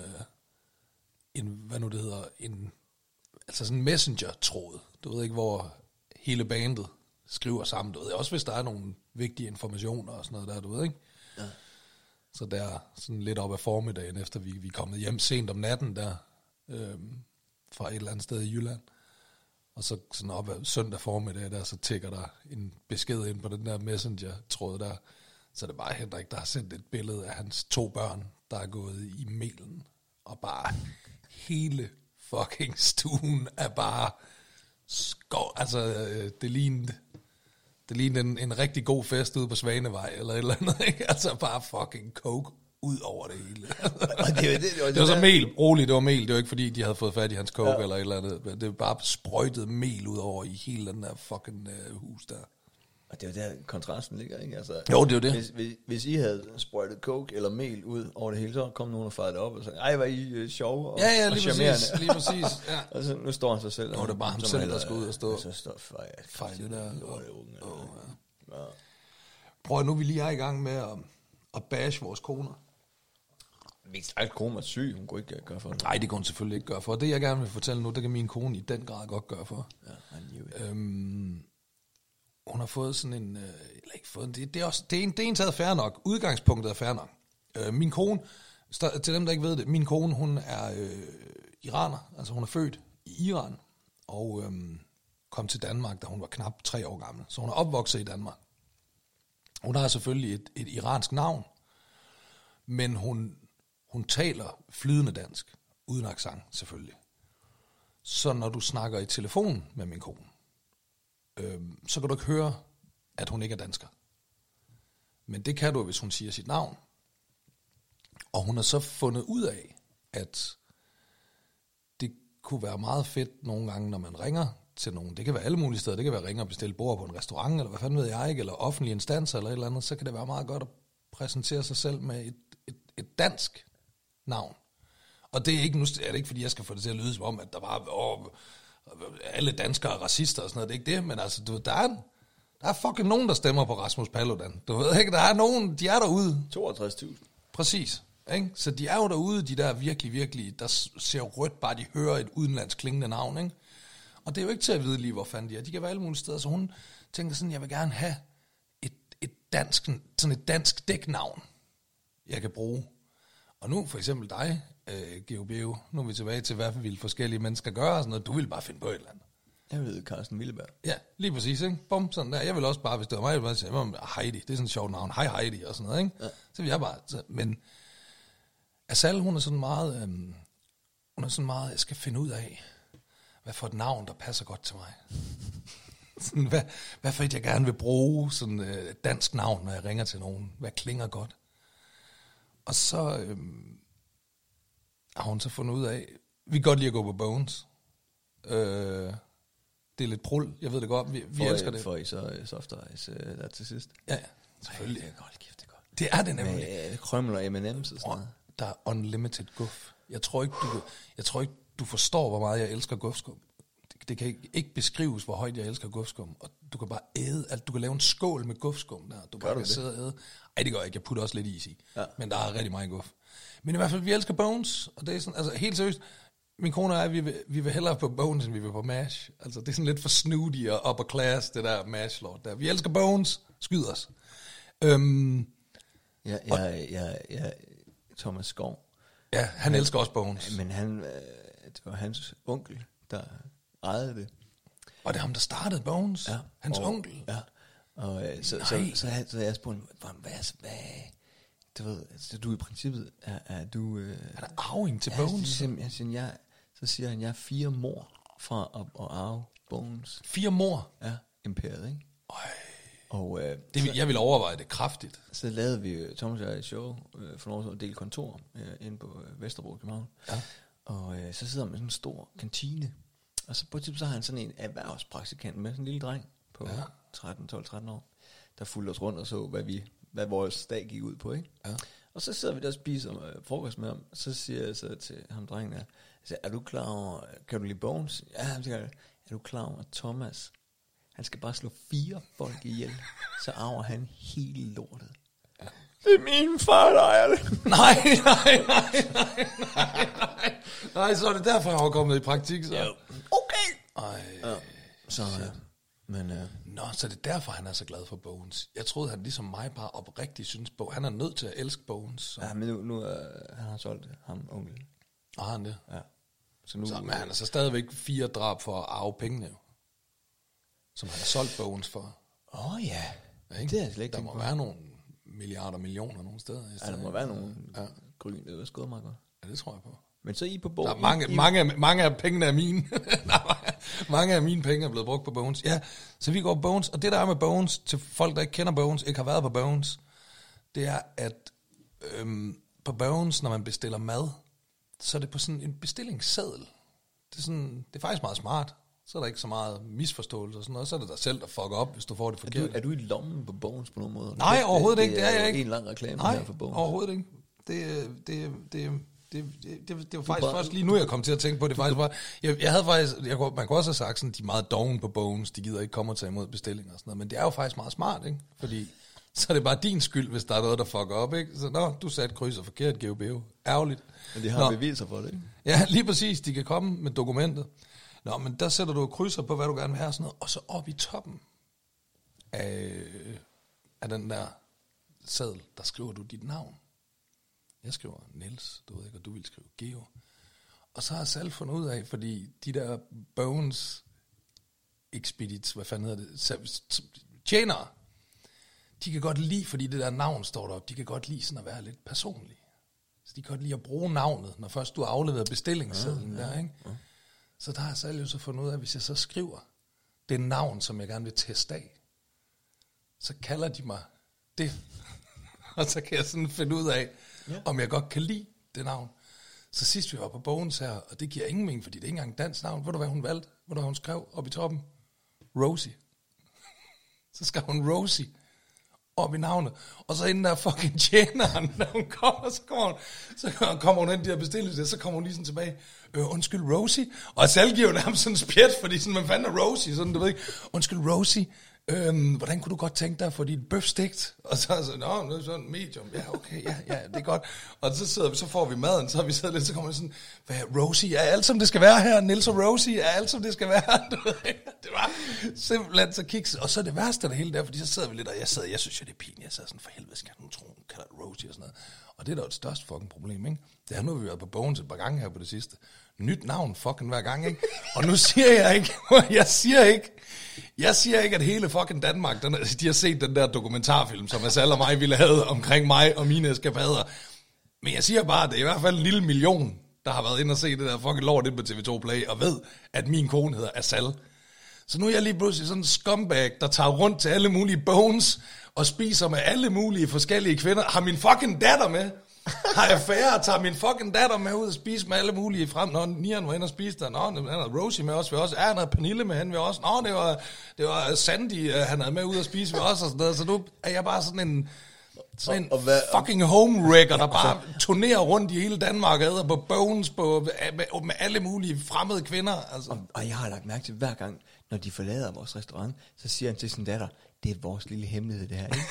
en hvad nu det hedder, altså sådan en messenger-tråd, du ved ikke, hvor hele bandet skriver sammen, du ved, også hvis der er nogle vigtige informationer og sådan noget der, du ved ikke. Ja. Så der sådan lidt op ad formiddagen, efter vi er kommet hjem sent om natten der, fra et eller andet sted i Jylland, og så sådan op ad søndag formiddag der, så tikker der en besked ind på den der messenger-tråd der, så det er bare Henrik, der har sendt et billede af hans 2 børn, der er gået i melen, og bare hele fucking stuen er bare skov. Altså, det lignede en rigtig god fest ude på Svanevej, eller et eller andet, ikke? Altså bare fucking coke ud over det hele. Det var så mel, roligt, det var mel. Det var ikke fordi, de havde fået fat i hans coke eller et eller andet. Det var bare sprøjtet mel ud over i hele den der fucking hus der. Og det er jo der kontrasten ligger, ikke? Altså, jo, det er jo det. Hvis I havde sprøjtet coke eller mel ud over det hele, så kom nogen og fejrede det op og sagde, ej, var I sjove og lige præcis. Ja. Og så nu står han sig selv. Nå, det er bare ham selv, der skal ud og stå. Og så står fejl det der. Ja. Prøv at nu vi lige er i gang med at bash vores koner. Min egen kone var syg, hun kunne ikke gøre for det. Nej, det kunne hun selvfølgelig ikke gøre for. Det jeg gerne vil fortælle nu, det kan min kone i den grad godt gøre for. Ja, hun har fået sådan en... eller ikke fået, det er en taget fair nok. Udgangspunktet er fair nok. Min kone, til dem der ikke ved det, min kone, hun er iraner. Altså hun er født i Iran. Og kom til Danmark, da hun var knap 3 år gammel. Så hun er opvokset i Danmark. Hun har selvfølgelig et iransk navn. Men hun taler flydende dansk. Uden accent, selvfølgelig. Så når du snakker i telefon med min kone, så kan du ikke høre, at hun ikke er dansker. Men det kan du, hvis hun siger sit navn. Og hun har så fundet ud af, at det kunne være meget fedt nogle gange, når man ringer til nogen. Det kan være alle mulige steder. Det kan være ringe og bestille bord på en restaurant, eller hvad fanden ved jeg ikke, eller offentlige instanser, eller et eller andet. Så kan det være meget godt at præsentere sig selv med et dansk navn. Og det er ikke, nu er det ikke, fordi jeg skal få det til at lyde som om, at der bare alle danskere er racister og sådan noget. Det er ikke det, men altså, der er fucking nogen, der stemmer på Rasmus Paludan. Du ved ikke, der er nogen, de er derude. 62.000. Præcis. Ikke? Så de er jo derude, de der virkelig, der ser rødt, bare de hører et udenlandsk klingende navn. Ikke? Og det er jo ikke til at vide lige, hvor fanden de er. De kan være alle mulige steder, så hun tænker sådan, jeg vil gerne have sådan et dansk dæknavn, jeg kan bruge. Og nu for eksempel dig, Geo, nu er vi tilbage til, hvad vil forskellige mennesker gøre, og sådan noget. Du vil bare finde på et eller andet. Jeg ved Carsten Willeberg. Ja, lige præcis, ikke? Bum, sådan der. Jeg vil også bare, hvis det var mig, jeg ville sige, Heidi, det er sådan et sjovt navn, hej Heidi, og sådan noget, ikke? Ja. Så vil jeg bare, men Asal, hun er sådan meget, jeg skal finde ud af, hvad for et navn, der passer godt til mig. Sådan, hvad for et, jeg gerne vil bruge, sådan et dansk navn, når jeg ringer til nogen. Hvad klinger godt? Og så har hun så fundet ud af, vi kan godt lide at gå på Bones. Det er lidt prul, jeg ved det godt, vi elsker det. Får I så soft ice der til sidst? Ja, selvfølgelig. Det er godt, kæft, det er godt. Det er det nemlig. Med krømmel og M&M's og sådan noget. Der er unlimited guf. Jeg tror ikke, du forstår, hvor meget jeg elsker gufskum. Det kan ikke beskrives, hvor højt jeg elsker gufskum. Og du kan bare æde alt. Du kan lave en skål med gufskum der. Du bare kan sidde og æde. Ej, det gør jeg ikke. Jeg putter også lidt is i. Ja. Men der er rigtig meget guf. Men i hvert fald, vi elsker Bones. Og det er sådan, altså helt seriøst. Min kone og jeg, vi vil hellere på Bones, end vi vil på MASH. Altså, det er sådan lidt for snooty og upper class, det der MASH-lort der. Vi elsker Bones. Skyd os. Thomas Skov. Ja, han elsker også Bones. Men det var hans onkel, der ejede det. Og det er ham, der startede Bones? Ja. Hans onkel? Ja. Og så jeg spurgte, hvad du ved, altså, du i princippet er du... Er der arving til Bones? Så siger han, jeg er 4 mor fra at arve Bones. 4 mor? Ja, imperiet, ikke? Og, jeg vil overveje det kraftigt. Så lavede vi Thomas og jeg et show for nogle år siden, delt kontor inde på Vesterbro i København. Ja. Og så sidder han med sådan en stor kantine. Og så på et tidspunkt så har han sådan en erhvervspraktikant med, sådan en lille dreng på 12-13 år, der fulgte os rundt og så, hvad vores dag gik ud på, ikke? Ja. Og så sidder vi der og spiser frokost med ham. Så siger jeg så til ham drengen der, er du klar over, kan du lide Bones? Ja, han siger, er du klar over, at Thomas, han skal bare slå 4 folk ihjel, så arver han hele lortet. Ja. Det er min far, der ejer det. Nej, så er det derfor, jeg har kommet i praktik, så. Jo. Okay. Ja. Så, men... så det er derfor, han er så glad for Bones. Jeg troede, han ligesom mig bare oprigtigt synes, han er nødt til at elske Bones. Så. Ja, men nu han har solgt ham, onkel. Og har han det? Ja. Men han er så stadigvæk 4 drab for at arve pengene, jo. Som han har solgt Bones for. Ja. Ikke? Det er slet ikke. Der må være nogle millioner nogle steder. Ja, der må være nogle gryn, det var skåret meget godt. Ja, det tror jeg på. Men så I på Bones? Mange af pengene er mine. Mange af mine penge er blevet brugt på Bones. Ja, så vi går på Bones. Og det der er med Bones, til folk, der ikke kender Bones, ikke har været på Bones, det er, at på Bones, når man bestiller mad, så er det på sådan en bestillingsseddel. Det er faktisk meget smart. Så er der ikke så meget misforståelse og sådan noget. Så er det dig selv, der fucker op, hvis du får det forkert. Er du i lommen på Bones på nogen måde? Nej, overhovedet ikke. Det er jeg ikke. En lang reklame her for Bones. Nej, overhovedet ikke. Det var faktisk først lige nu, jeg kom til at tænke på det. Faktisk var, jeg havde faktisk, man kunne også have sagt, sådan, de er meget doven på Bones, de gider ikke komme og tage imod bestillinger og sådan noget. Men det er jo faktisk meget smart, ikke? Fordi så er det bare din skyld, hvis der er noget, der fucker op, ikke? Så du satte krydser forkert, GeoBeo. Ærgerligt. Men de har beviser for det, ikke? Ja, lige præcis. De kan komme med dokumentet. Nå, men der sætter du krydser på, hvad du gerne vil have og sådan noget. Og så op i toppen af den der seddel, der skriver du dit navn. Jeg skriver Niels, du ved ikke, og du vil skrive Geo. Og så har jeg selv fundet ud af, fordi de der Bones Expedits, hvad fanden hedder det, tjenere, de kan godt lide, fordi det der navn står deroppe, de kan godt lide sådan at være lidt personlige. Så de kan godt lide at bruge navnet, når først du har afleveret bestillingssedlen der, ikke? Ja. Så der har jeg selv jo så fundet ud af, at hvis jeg så skriver det navn, som jeg gerne vil teste af, så kalder de mig det. Og så kan jeg sådan finde ud af, om jeg godt kan lide det navn. Så sidst vi var på Bones her, og det giver ingen mening, fordi det er ikke engang dansk navn. Ved du, hvad hun valgte? Ved du, hvad hun skrev op i toppen? Rosie. Så skrev hun Rosie op i navnet. Og så inden der fucking tjeneren, når hun kommer, så kommer hun ind i de her bestillinger, så kommer hun lige sådan tilbage. Undskyld, Rosie. Og selv giver jo nærmest sådan en spjæt, fordi sådan, man fanden er Rosie, sådan, du ved ikke. Undskyld, Rosie. Hvordan kunne du godt tænke dig at få dit bøf stegt? Og så er sådan, nå, det er sådan medium. Ja, okay, ja, det er godt. Og så får vi maden, så har vi siddet lidt, så kommer det sådan, hvad, Rosie, er alt som det skal være her? Niels og Rosie, er alt som det skal være? Det var simpelthen så kiks. Og så det værste af det hele der, fordi så sidder vi lidt, og jeg synes jo, det er pinligt. Jeg sad sådan, for helvede, skal nogen tro, hun kalder det Rosie og sådan noget. Og det er da et største fucking problem, ikke? Det har nu vi været på Bones et par gange her på det sidste. Nyt navn fucking hver gang, ikke? Og nu siger jeg ikke, jeg siger ikke, at hele fucking Danmark, de har set den der dokumentarfilm, som Asal og mig ville have omkring mig og mine eskapader. Men jeg siger bare, at det er i hvert fald en lille million, der har været inde og se det der fucking lort ind på TV2 Play, og ved, at min kone hedder Asal. Så nu er jeg lige pludselig sådan en scumbag, der tager rundt til alle mulige Bones, og spiser med alle mulige forskellige kvinder. Har min fucking datter med. Har jeg færre, tager min fucking datter med ud og spise med alle mulige frem. Når Nian var inde og spise der. Nå, han havde Rosie med os. Han havde Pernille med hende ved os. Nå, det var Sandy, han havde med ud og spise med os og sådan noget. Så nu er jeg bare sådan en fucking homewrecker, der bare turnerer rundt i hele Danmark og på Bones med alle mulige fremmede kvinder. Altså. Og jeg har lagt mærke til, hver gang, når de forlader vores restaurant, så siger han til sin datter, det er vores lille hemmelighed, det her, ikke?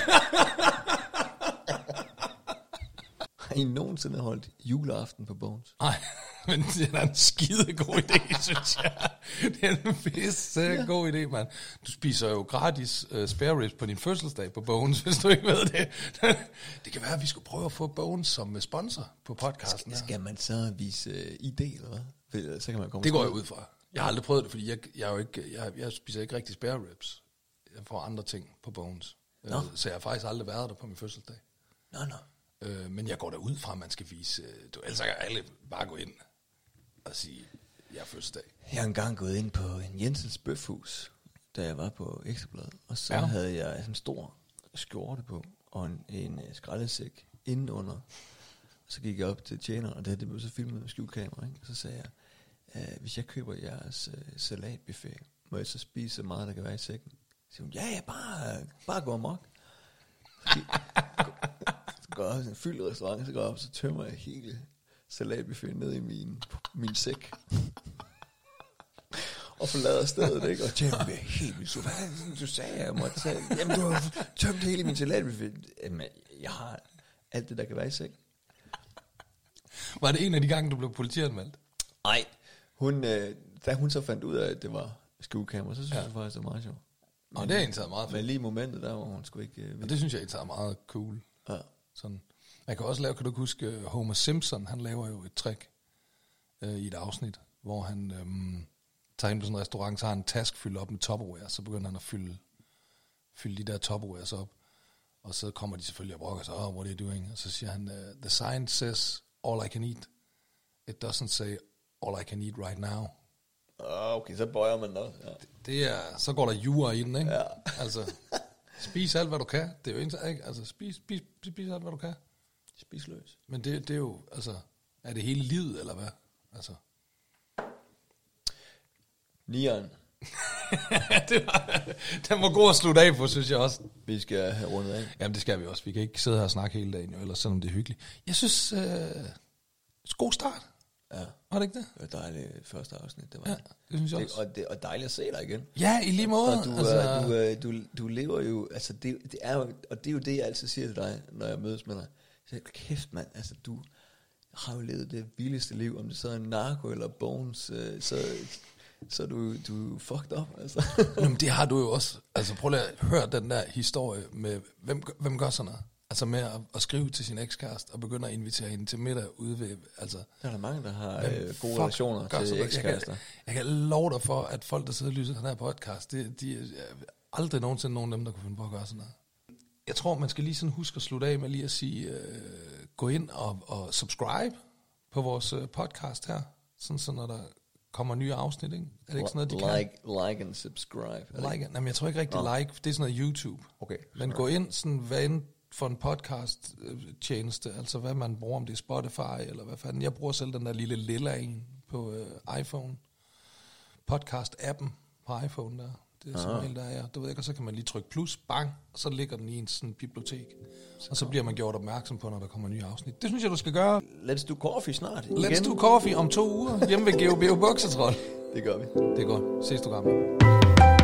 Har I nogensinde holdt juleaften på Bones? Nej, men det er en skide god idé, synes jeg. Det er en pisse god idé, mand. Du spiser jo gratis spare ribs på din fødselsdag på Bones, hvis du ikke ved det. Det kan være, at vi skulle prøve at få Bones som sponsor på podcasten. Skal man så vise ID, eller hvad? Så kan man komme. Det går jeg ud fra. Jeg har aldrig prøvet det, fordi jeg spiser ikke rigtig spare ribs. Jeg får andre ting på Bones. Så jeg har faktisk aldrig været der på min fødselsdag. Nå. Men jeg går derud fra, at man skal vise... ellers kan alle bare gå ind og sige, jeg er fødselsdag. Jeg har engang gået ind på en Jensens Bøfhus, da jeg var på Ekstrabladet. Og så havde jeg sådan en stor skjorte på, og en skraldesæk indenunder. Og så gik jeg op til tjeneren, og det blev så filmet med skjulkamera, ikke? Og så sagde jeg, hvis jeg køber jeres salatbuffet, må jeg så spise så meget, der kan være i sækken? Så siger hun, ja, bare gå amok. Så går jeg en fyldt restaurant, så går jeg op, så tømmer jeg hele salatbuffet ned i min sæk. Og forlader stedet, ikke? Og tjener mig helt vildt. Så hvad du sagde, jeg måtte tage? Jamen, du har tømt hele min salatbuffet. Jamen, jeg har alt det, der kan være i sæk. Var det en af de gange, du blev politianmeldt? Nej. Da hun så fandt ud af, at det var skjulkamera, så synes jeg faktisk, det var meget sjovt. Nå, det er egentlig taget meget fedt. Men lige i momentet der, hvor hun skulle ikke... Og det synes jeg egentlig er meget cool. Ja. Sådan. Jeg kan også lave, kan du huske, Homer Simpson, han laver jo et trick i et afsnit, hvor han tager ind på sådan en restaurant, så har han en task fyldt op med Tupperware, så begynder han at fylde de der Tupperwares op, og så kommer de selvfølgelig og brokker sig, what are you doing? Og så siger han, the sign says, all I can eat It doesn't say, all I can eat right now. Okay, så bøjer man noget. Ja. Det er, så går der jura i den, ikke? Ja. Altså, spis alt, hvad du kan. Det er jo ikke, altså, spis alt, hvad du kan. Spis løs. Men det er jo, altså, er det hele livet, eller hvad? Altså. 9'eren. Den var god at slutte af på, synes jeg også. Vi skal have rundet af. Jamen, det skal vi også. Vi kan ikke sidde her og snakke hele dagen, jo, ellers selvom det er hyggeligt. Jeg synes, god start. Ja. Var det ikke det? Det var dejligt første afsnit, det var. Ja, det synes jeg også. Og dejligt at se dig igen. Ja, i lige måde. Og du lever jo, altså det er jo, og det er jo det, jeg altid siger til dig, når jeg mødes med dig. Så kæft mand, altså du har jo levet det vildeste liv, om det så er narko eller bones, så du fucked up, altså. Jamen, det har du jo også. Altså prøv lige at høre den der historie med, hvem gør sådan noget? Altså med at skrive til sin ekskæreste og begynde at invitere hende til middag ude ved, altså. Der er der mange, der har gode relationer til ekskærester. Jeg kan love dig for, at folk, der sidder og lytter til den her podcast, de er aldrig nogensinde nogen af dem, der kunne finde på at gøre sådan noget. Jeg tror, man skal lige sådan huske at slutte af med lige at sige, gå ind og subscribe på vores podcast her, sådan så når der kommer nye afsnit, ikke? Er det ikke sådan noget, de kan? Like and subscribe. Jamen, jeg tror ikke rigtig like, det er sådan noget YouTube. Okay. Men gå ind, sådan, hvad end for en podcast tjeneste, altså hvad man bruger, om det er Spotify, eller hvad fanden. Jeg bruger selv den der lille lilla en på iPhone. Podcast-appen på iPhone der. Det er som der er, du ved ikke, og så kan man lige trykke plus, bang, og så ligger den i en sådan bibliotek. Og så bliver man gjort opmærksom på, når der kommer nye afsnit. Det synes jeg, du skal gøre. Let's do coffee snart. Let's do coffee om 2 uger, hjemme ved GeoBio Buksetrol. Det gør vi. Det er godt. Ses du, gamle.